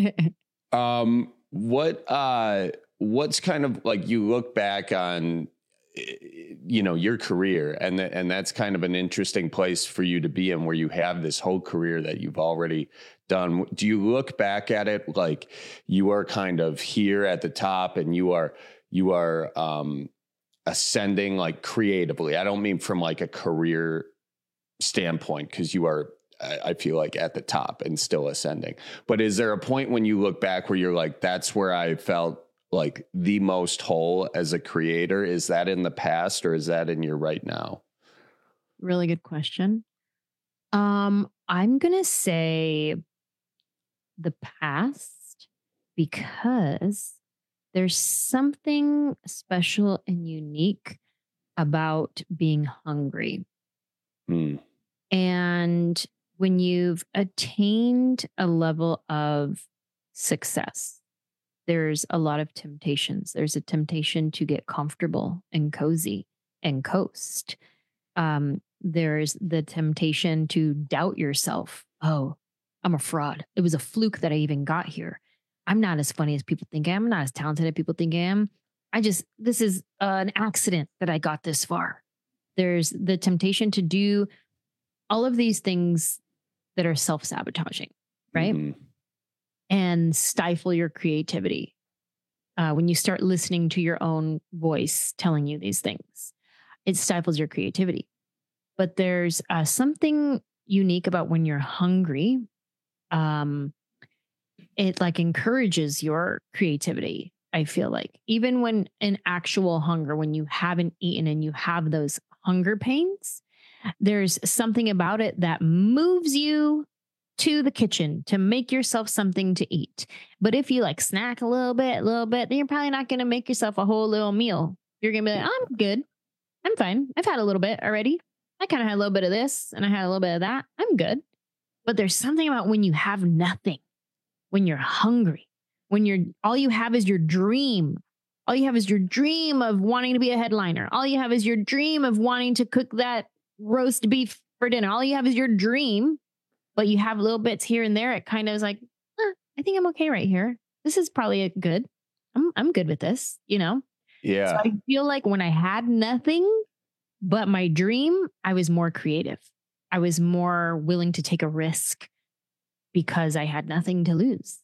um, what, uh, what's kind of like, you look back on, you know, your career, and th- and that's kind of an interesting place for you to be in, where you have this whole career that you've already done. Do you look back at it like you are kind of here at the top, and you are you are um, ascending like creatively? I don't mean from like a career standpoint, because you are, I feel like, at the top and still ascending. But is there a point when you look back where you're like, that's where I felt like the most whole as a creator? Is that in the past, or is that in your right now? Really good question. Um, I'm going to say the past, because there's something special and unique about being hungry. Mm. And when you've attained a level of success, there's a lot of temptations. There's a temptation to get comfortable and cozy and coast. Um, there's the temptation to doubt yourself. Oh, I'm a fraud. It was a fluke that I even got here. I'm not as funny as people think I am. I'm not as talented as people think I am. I just, this is uh, an accident that I got this far. There's the temptation to do all of these things that are self-sabotaging, right? Mm-hmm. And stifle your creativity. Uh, when you start listening to your own voice telling you these things, it stifles your creativity. But there's uh, something unique about when you're hungry. Um, it like encourages your creativity. I feel like even when in actual hunger, when you haven't eaten and you have those hunger pains, there's something about it that moves you to the kitchen to make yourself something to eat. But if you like snack a little bit, a little bit, then you're probably not going to make yourself a whole little meal. You're going to be like, I'm good. I'm fine. I've had a little bit already. I kind of had a little bit of this and I had a little bit of that. I'm good. But there's something about when you have nothing, when you're hungry, when you're, all you have is your dream. All you have is your dream of wanting to be a headliner. All you have is your dream of wanting to cook that roast beef for dinner. All you have is your dream. But you have little bits here and there. It kind of is like, eh, I think I'm okay right here. This is probably a good. I'm I'm I'm good with this, you know? Yeah. So I feel like when I had nothing but my dream, I was more creative. I was more willing to take a risk because I had nothing to lose.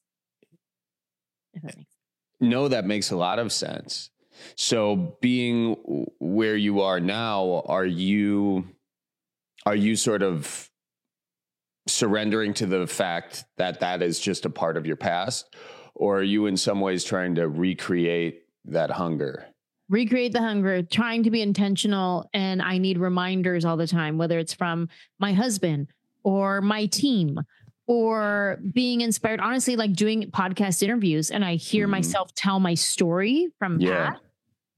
If that makes sense. No, that makes a lot of sense. So being where you are now, are you are you sort of surrendering to the fact that that is just a part of your past? Or are you in some ways trying to recreate that hunger? Recreate the hunger, trying to be intentional. And I need reminders all the time, whether it's from my husband or my team or being inspired. Honestly, like doing podcast interviews and I hear mm-hmm. myself tell my story from yeah. Pat.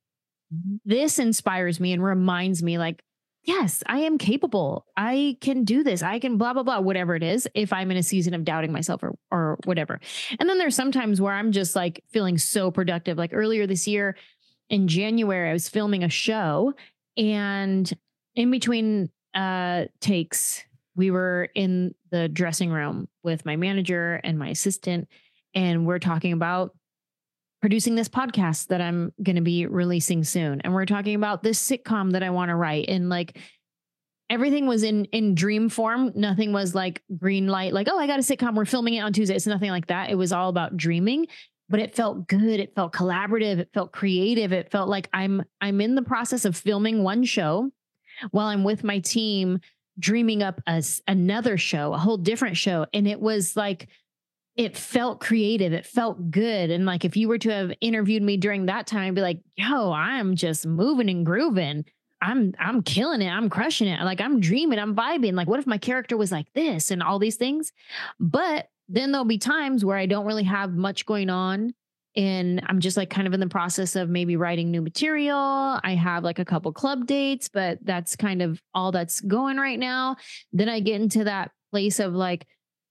This inspires me and reminds me like, yes, I am capable. I can do this. I can blah, blah, blah, whatever it is, if I'm in a season of doubting myself or, or whatever. And then there's sometimes where I'm just like feeling so productive. Like earlier this year in January, I was filming a show and in between uh, takes, we were in the dressing room with my manager and my assistant, and we're talking about producing this podcast that I'm going to be releasing soon. And we're talking about this sitcom that I want to write. And like everything was in, in dream form. Nothing was like green light, like, oh, I got a sitcom. We're filming it on Tuesday. It's nothing like that. It was all about dreaming, but it felt good. It felt collaborative. It felt creative. It felt like I'm, I'm in the process of filming one show while I'm with my team, dreaming up a, another show, a whole different show. And it was like, it felt creative. It felt good. And like, if you were to have interviewed me during that time, I'd be like, yo, I'm just moving and grooving. I'm, I'm killing it. I'm crushing it. Like I'm dreaming, I'm vibing. Like, what if my character was like this and all these things? But then there'll be times where I don't really have much going on. And I'm just like kind of in the process of maybe writing new material. I have like a couple club dates, but that's kind of all that's going right now. Then I get into that place of like,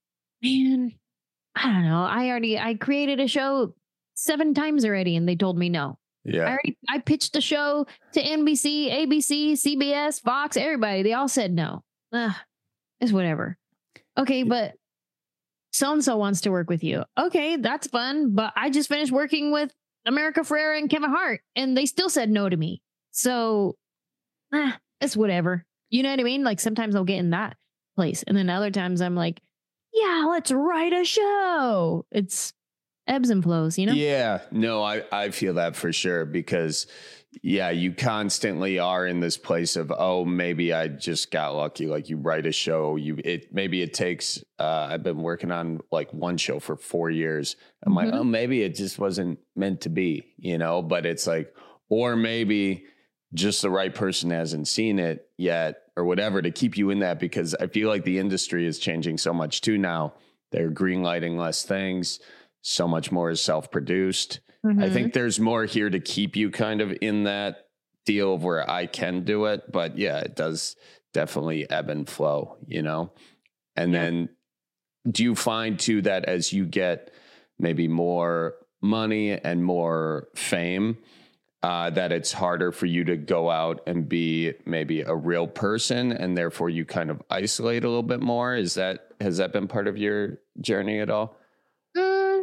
man, I don't know. I already, I created a show seven times already and they told me no. Yeah. I already, I pitched the show to N B C, A B C, C B S, Fox, everybody. They all said no. Ugh, it's whatever. Okay. But so-and-so wants to work with you. Okay. That's fun. But I just finished working with America Ferrera and Kevin Hart and they still said no to me. So eh, it's whatever. You know what I mean? Like sometimes I'll get in that place. And then other times I'm like, yeah, let's write a show. It's ebbs and flows, you know? Yeah, no, I, I feel that for sure because, yeah, you constantly are in this place of, oh, maybe I just got lucky. Like you write a show, you it maybe it takes, uh, I've been working on like one show for four years. I'm mm-hmm. like, oh, maybe it just wasn't meant to be, you know? But it's like, or maybe just the right person hasn't seen it yet or whatever to keep you in that, because I feel like the industry is changing so much too now. They're green lighting less things. So much more is self-produced. Mm-hmm. I think there's more here to keep you kind of in that deal of where I can do it. But yeah, it does definitely ebb and flow, you know? And yeah. then do you find too that as you get maybe more money and more fame, Uh, that it's harder for you to go out and be maybe a real person and therefore you kind of isolate a little bit more? Is that, has that been part of your journey at all? Mm,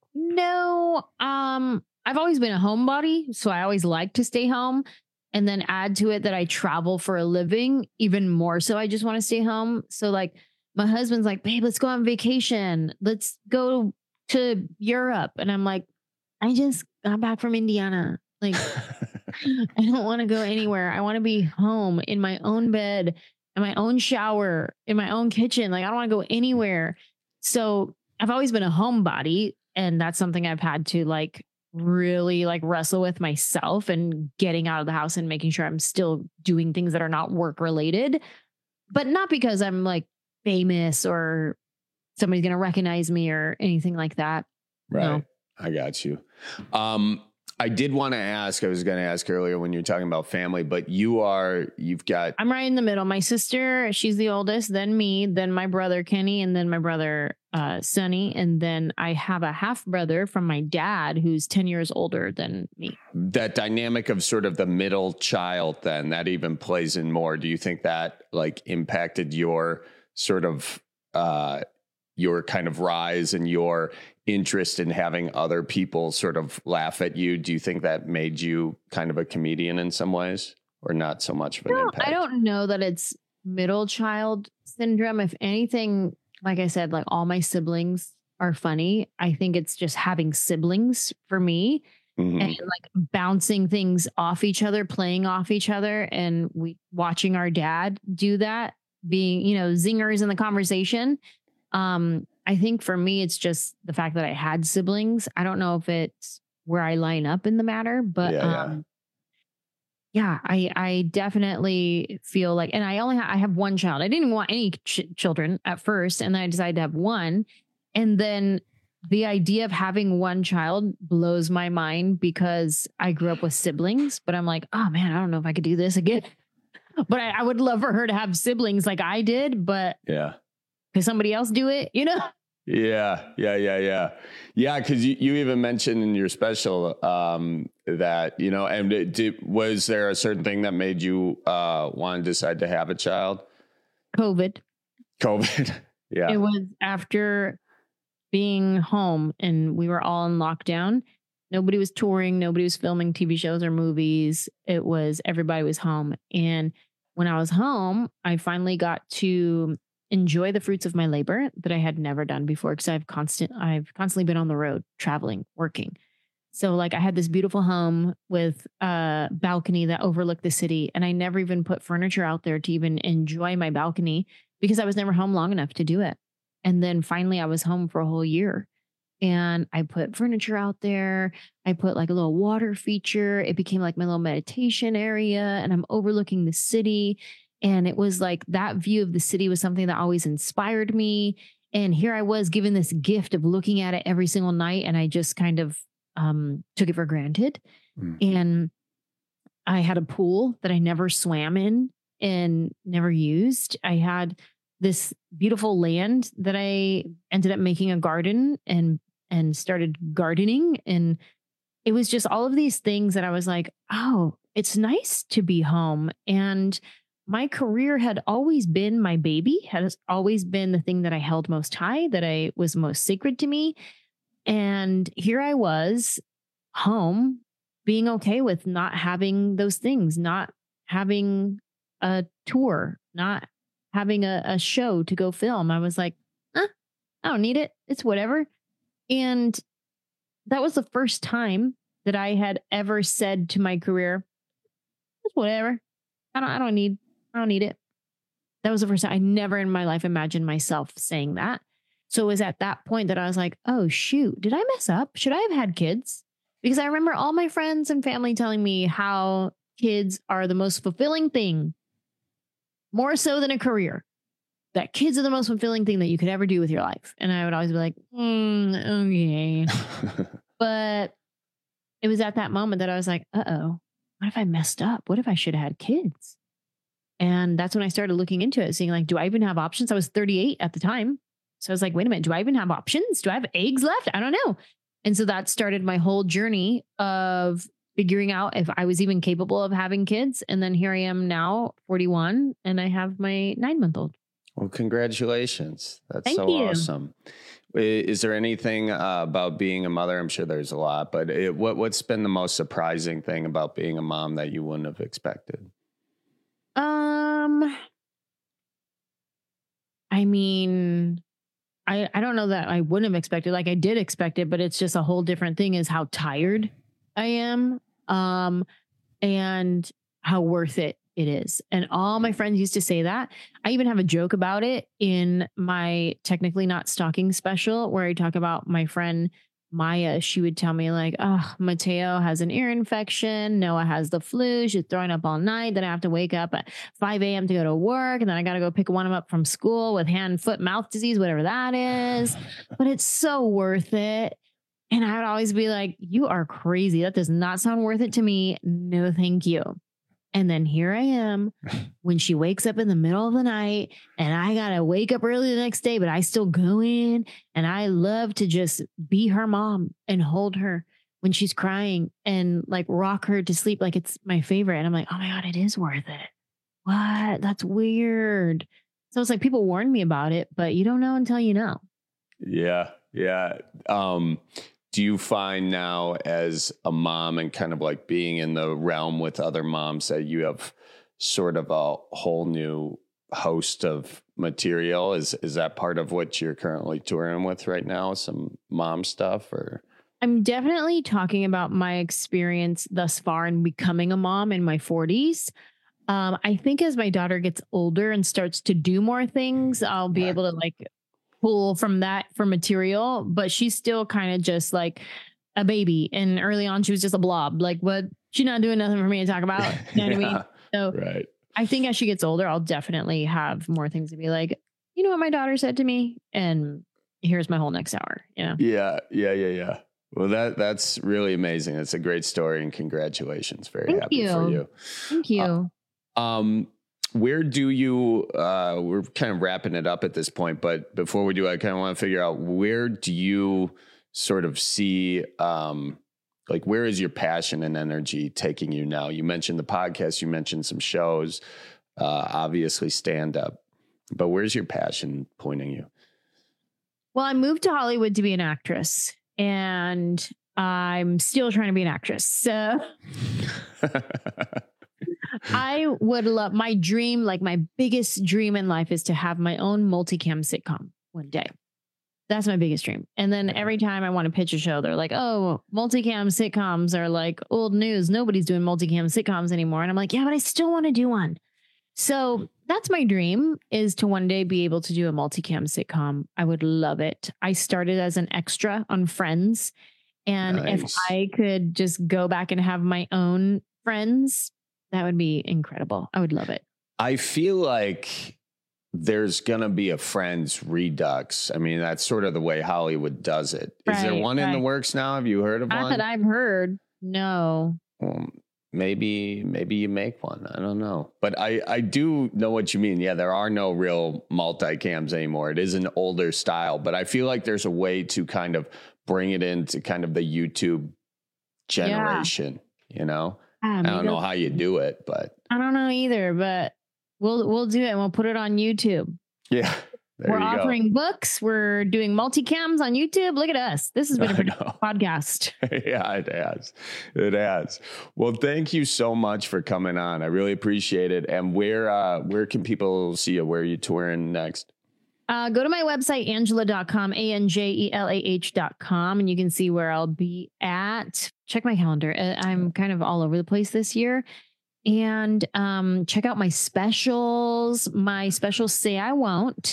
no. Um, I've always been a homebody, so I always like to stay home, and then add to it that I travel for a living even more. So I just want to stay home. So like my husband's like, babe, let's go on vacation. Let's go to Europe. And I'm like, I just got back from Indiana. Like, I don't want to go anywhere. I want to be home in my own bed, in my own shower, in my own kitchen. Like, I don't want to go anywhere. So I've always been a homebody, and that's something I've had to like really like wrestle with myself and getting out of the house and making sure I'm still doing things that are not work related, but not because I'm like famous or somebody's going to recognize me or anything like that. Right. No. I got you. Um, I did want to ask, I was going to ask earlier when you're talking about family, but you are, you've got. I'm right in the middle. My sister, she's the oldest, then me, then my brother, Kenny, and then my brother, uh, Sonny. And then I have a half brother from my dad who's ten years older than me. That dynamic of sort of the middle child, then that even plays in more. Do you think that like impacted your sort of, uh, your kind of rise and your interest in having other people sort of laugh at you, do you think that made you kind of a comedian in some ways, or not so much of an no, impact? I don't know that it's middle child syndrome. If anything, like I said, like all my siblings are funny. I think it's just having siblings for me. Mm-hmm. And like bouncing things off each other, playing off each other, and we watching our dad do that, being, you know, zingers in the conversation. Um, I think for me, it's just the fact that I had siblings. I don't know if it's where I line up in the matter, but yeah, um, yeah. yeah, I I definitely feel like, and I only ha- I have one child. I didn't even want any ch- children at first, and then I decided to have one, and then the idea of having one child blows my mind because I grew up with siblings, but I'm like, oh man, I don't know if I could do this again. But I, I would love for her to have siblings like I did, but yeah, could somebody else do it? You know? Yeah, yeah, yeah, yeah. Yeah, because you, you even mentioned in your special um, that, you know, and it, did, was there a certain thing that made you uh, want to decide to have a child? COVID. COVID. Yeah. It was after being home and we were all in lockdown. Nobody was touring. Nobody was filming T V shows or movies. It was everybody was home. And when I was home, I finally got to enjoy the fruits of my labor that I had never done before. Cause I've constant, I've constantly been on the road, traveling, working. So like I had this beautiful home with a balcony that overlooked the city. And I never even put furniture out there to even enjoy my balcony because I was never home long enough to do it. And then finally I was home for a whole year and I put furniture out there. I put like a little water feature. It became like my little meditation area and I'm overlooking the city. And it was like that view of the city was something that always inspired me. And here I was given this gift of looking at it every single night. And I just kind of um, took it for granted. Mm. And I had a pool that I never swam in and never used. I had this beautiful land that I ended up making a garden and, and started gardening. And it was just all of these things that I was like, oh, it's nice to be home. And my career had always been my baby, has always been the thing that I held most high, that I was most sacred to me. And here I was home being okay with not having those things, not having a tour, not having a, a show to go film. I was like, eh, I don't need it. It's whatever. And that was the first time that I had ever said to my career, it's whatever. I don't, I don't need, I don't need it. That was the first time. I never in my life imagined myself saying that. So it was at that point that I was like, oh shoot, did I mess up? Should I have had kids? Because I remember all my friends and family telling me how kids are the most fulfilling thing, more so than a career, that kids are the most fulfilling thing that you could ever do with your life. And I would always be like, mm, okay. But it was at that moment that I was like, uh-oh, what if I messed up? What if I should have had kids? And that's when I started looking into it, seeing like, do I even have options? I was thirty-eight at the time. So I was like, wait a minute, do I even have options? Do I have eggs left? I don't know. And so that started my whole journey of figuring out if I was even capable of having kids. And then here I am now, forty-one, and I have my nine month old. Well, congratulations. That's Thank so you. awesome. Is there anything uh, about being a mother? I'm sure there's a lot, but it, what, what's been the most surprising thing about being a mom that you wouldn't have expected? Um, I mean, I, I don't know that I wouldn't have expected, like I did expect it, but it's just a whole different thing is how tired I am. Um, and how worth it it is. And all my friends used to say that. I even have a joke about it in my Technically Not Stalking special where I talk about my friend Maya. She would tell me like, oh, Mateo has an ear infection. Noah has the flu. She's throwing up all night. Then I have to wake up at five a.m. to go to work. And then I got to go pick one of them up from school with hand, foot, mouth disease, whatever that is. But it's so worth it. And I would always be like, you are crazy. That does not sound worth it to me. No, thank you. And then here I am when she wakes up in the middle of the night and I got to wake up early the next day, but I still go in and I love to just be her mom and hold her when she's crying and like rock her to sleep. Like it's my favorite. And I'm like, oh my God, it is worth it. What? That's weird. So it's like people warned me about it, but you don't know until you know. Yeah. Yeah. Um, do you find now as a mom and kind of like being in the realm with other moms that you have sort of a whole new host of material? Is, is that part of what you're currently touring with right now? Some mom stuff or? I'm definitely talking about my experience thus far in becoming a mom in my forties. Um, I think as my daughter gets older and starts to do more things, I'll be yeah. able to like pull from that for material, but she's still kind of just like a baby. And early on, she was just a blob. Like, what? She's not doing nothing for me to talk about. You know what yeah. I mean? So right. I think as she gets older, I'll definitely have more things to be like, you know what my daughter said to me? And here's my whole next hour. You know? Yeah. Yeah. Yeah. Yeah. Well, that that's really amazing. It's a great story and congratulations. Very Thank happy you. for you. Thank you. Uh, um, Where do you, uh, we're kind of wrapping it up at this point, but before we do, I kind of want to figure out where do you sort of see, um, like, where is your passion and energy taking you now? You mentioned the podcast, you mentioned some shows, uh, obviously stand up, but where's your passion pointing you? Well, I moved to Hollywood to be an actress and I'm still trying to be an actress. So I would love, my dream, like my biggest dream in life is to have my own multicam sitcom one day. That's my biggest dream. And then every time I want to pitch a show, they're like, oh, multicam sitcoms are like old news. Nobody's doing multicam sitcoms anymore. And I'm like, yeah, but I still want to do one. So that's my dream, is to one day be able to do a multicam sitcom. I would love it. I started as an extra on Friends. And nice. If I could just go back and have my own Friends, that would be incredible. I would love it. I feel like there's going to be a Friends Redux. I mean, that's sort of the way Hollywood does it. Is right, there one right. in the works now? Have you heard of Not one? Not that I've heard. No. Well, maybe, maybe you make one. I don't know. But I, I do know what you mean. Yeah, there are no real multicams anymore. It is an older style, but I feel like there's a way to kind of bring it into kind of the YouTube generation, yeah. you know? Um, I don't know how you do it, but I don't know either, but we'll, we'll do it and we'll put it on YouTube. Yeah. We're offering go. books. We're doing multicams on YouTube. Look at us. This has been a pretty podcast. Yeah, it has. It has. Well, thank you so much for coming on. I really appreciate it. And where, uh, where can people see you? Where are you touring next? Uh, go to my website, angela dot com, A N J E L A H dot com, and you can see where I'll be at. Check my calendar. I'm kind of all over the place this year. And um, check out my specials. My special, Say I Won't,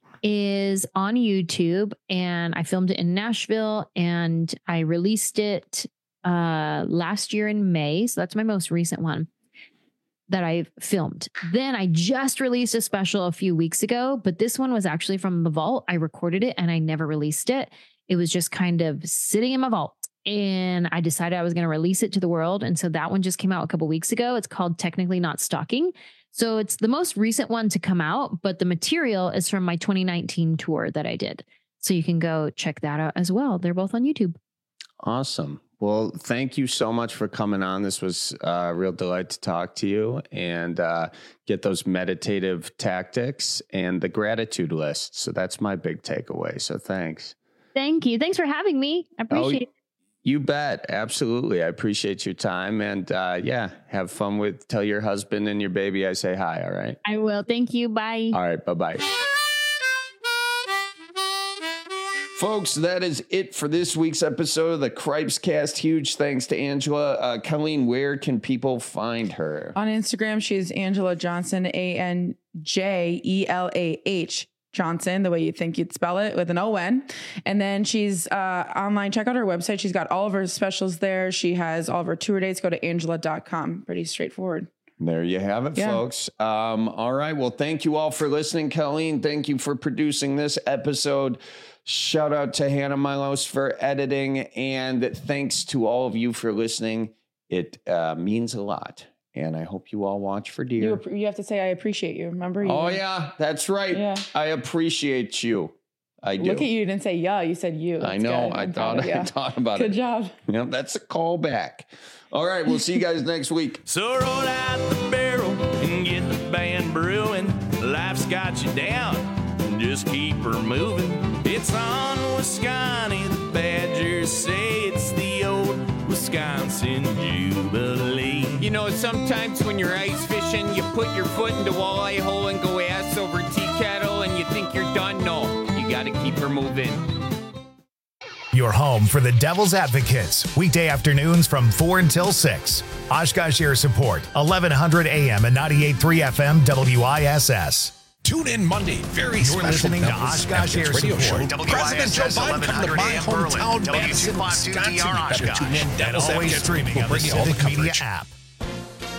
is on YouTube. And I filmed it in Nashville and I released it uh, last year in May. So that's my most recent one that I've filmed. Then I just released a special a few weeks ago, but this one was actually from the vault. I recorded it and I never released it. It was just kind of sitting in my vault and I decided I was going to release it to the world. And so that one just came out a couple weeks ago. It's called Technically Not Stalking. So it's the most recent one to come out, but the material is from my twenty nineteen tour that I did. So you can go check that out as well. They're both on YouTube. Awesome. Well, thank you so much for coming on. This was a real delight to talk to you and uh, get those meditative tactics and the gratitude list. So that's my big takeaway. So thanks. Thank you. Thanks for having me. I appreciate it. Oh, you bet. Absolutely. I appreciate your time. And uh, yeah, have fun with, tell your husband and your baby I say hi. All right. I will. Thank you. Bye. All right. Bye-bye. Folks, that is it for this week's episode of the Cripes Cast. Huge thanks to Angela. Uh, Colleen, where can people find her? On Instagram, she's Angela Johnson, A N J E L A H Johnson, the way you think you'd spell it, with an O N. And then she's uh, online. Check out her website. She's got all of her specials there. She has all of her tour dates. Go to angela dot com. Pretty straightforward. There you have it, yeah. folks. Um, all right. Well, thank you all for listening. Colleen, thank you for producing this episode. Shout out to Hannah Milos for editing, and thanks to all of you for listening. It uh, means a lot, and I hope you all watch for deer. You, you have to say, I appreciate you. Remember? You oh, yeah, that's right. Yeah. I appreciate you. I do. Look at you. You didn't say yeah. You said you. That's I know. Good. I thought, I thought about good it. Good job. Yep, that's a callback. All right. We'll see you guys next week. So roll out the barrel and get the band brewing. Life's got you down. Just keep her moving. It's on You know, sometimes when you're ice fishing, you put your foot in the walleye hole and go ass over tea kettle and you think you're done. No, you got to keep her moving. Your home for the Devil's Advocates, weekday afternoons from four until six. Oshkosh Air Support, eleven hundred A M and ninety-eight point three F M W I S S. Tune in Monday. Very You're special listening to Devil's Oshkosh Air Radio Support. Show. President Joe Biden coming to my hometown, W two Madison, five two Wisconsin. D You R better Oshkosh. tune in. And Devil's always Advocates streaming will on the bring you all the Civic Media coverage. app.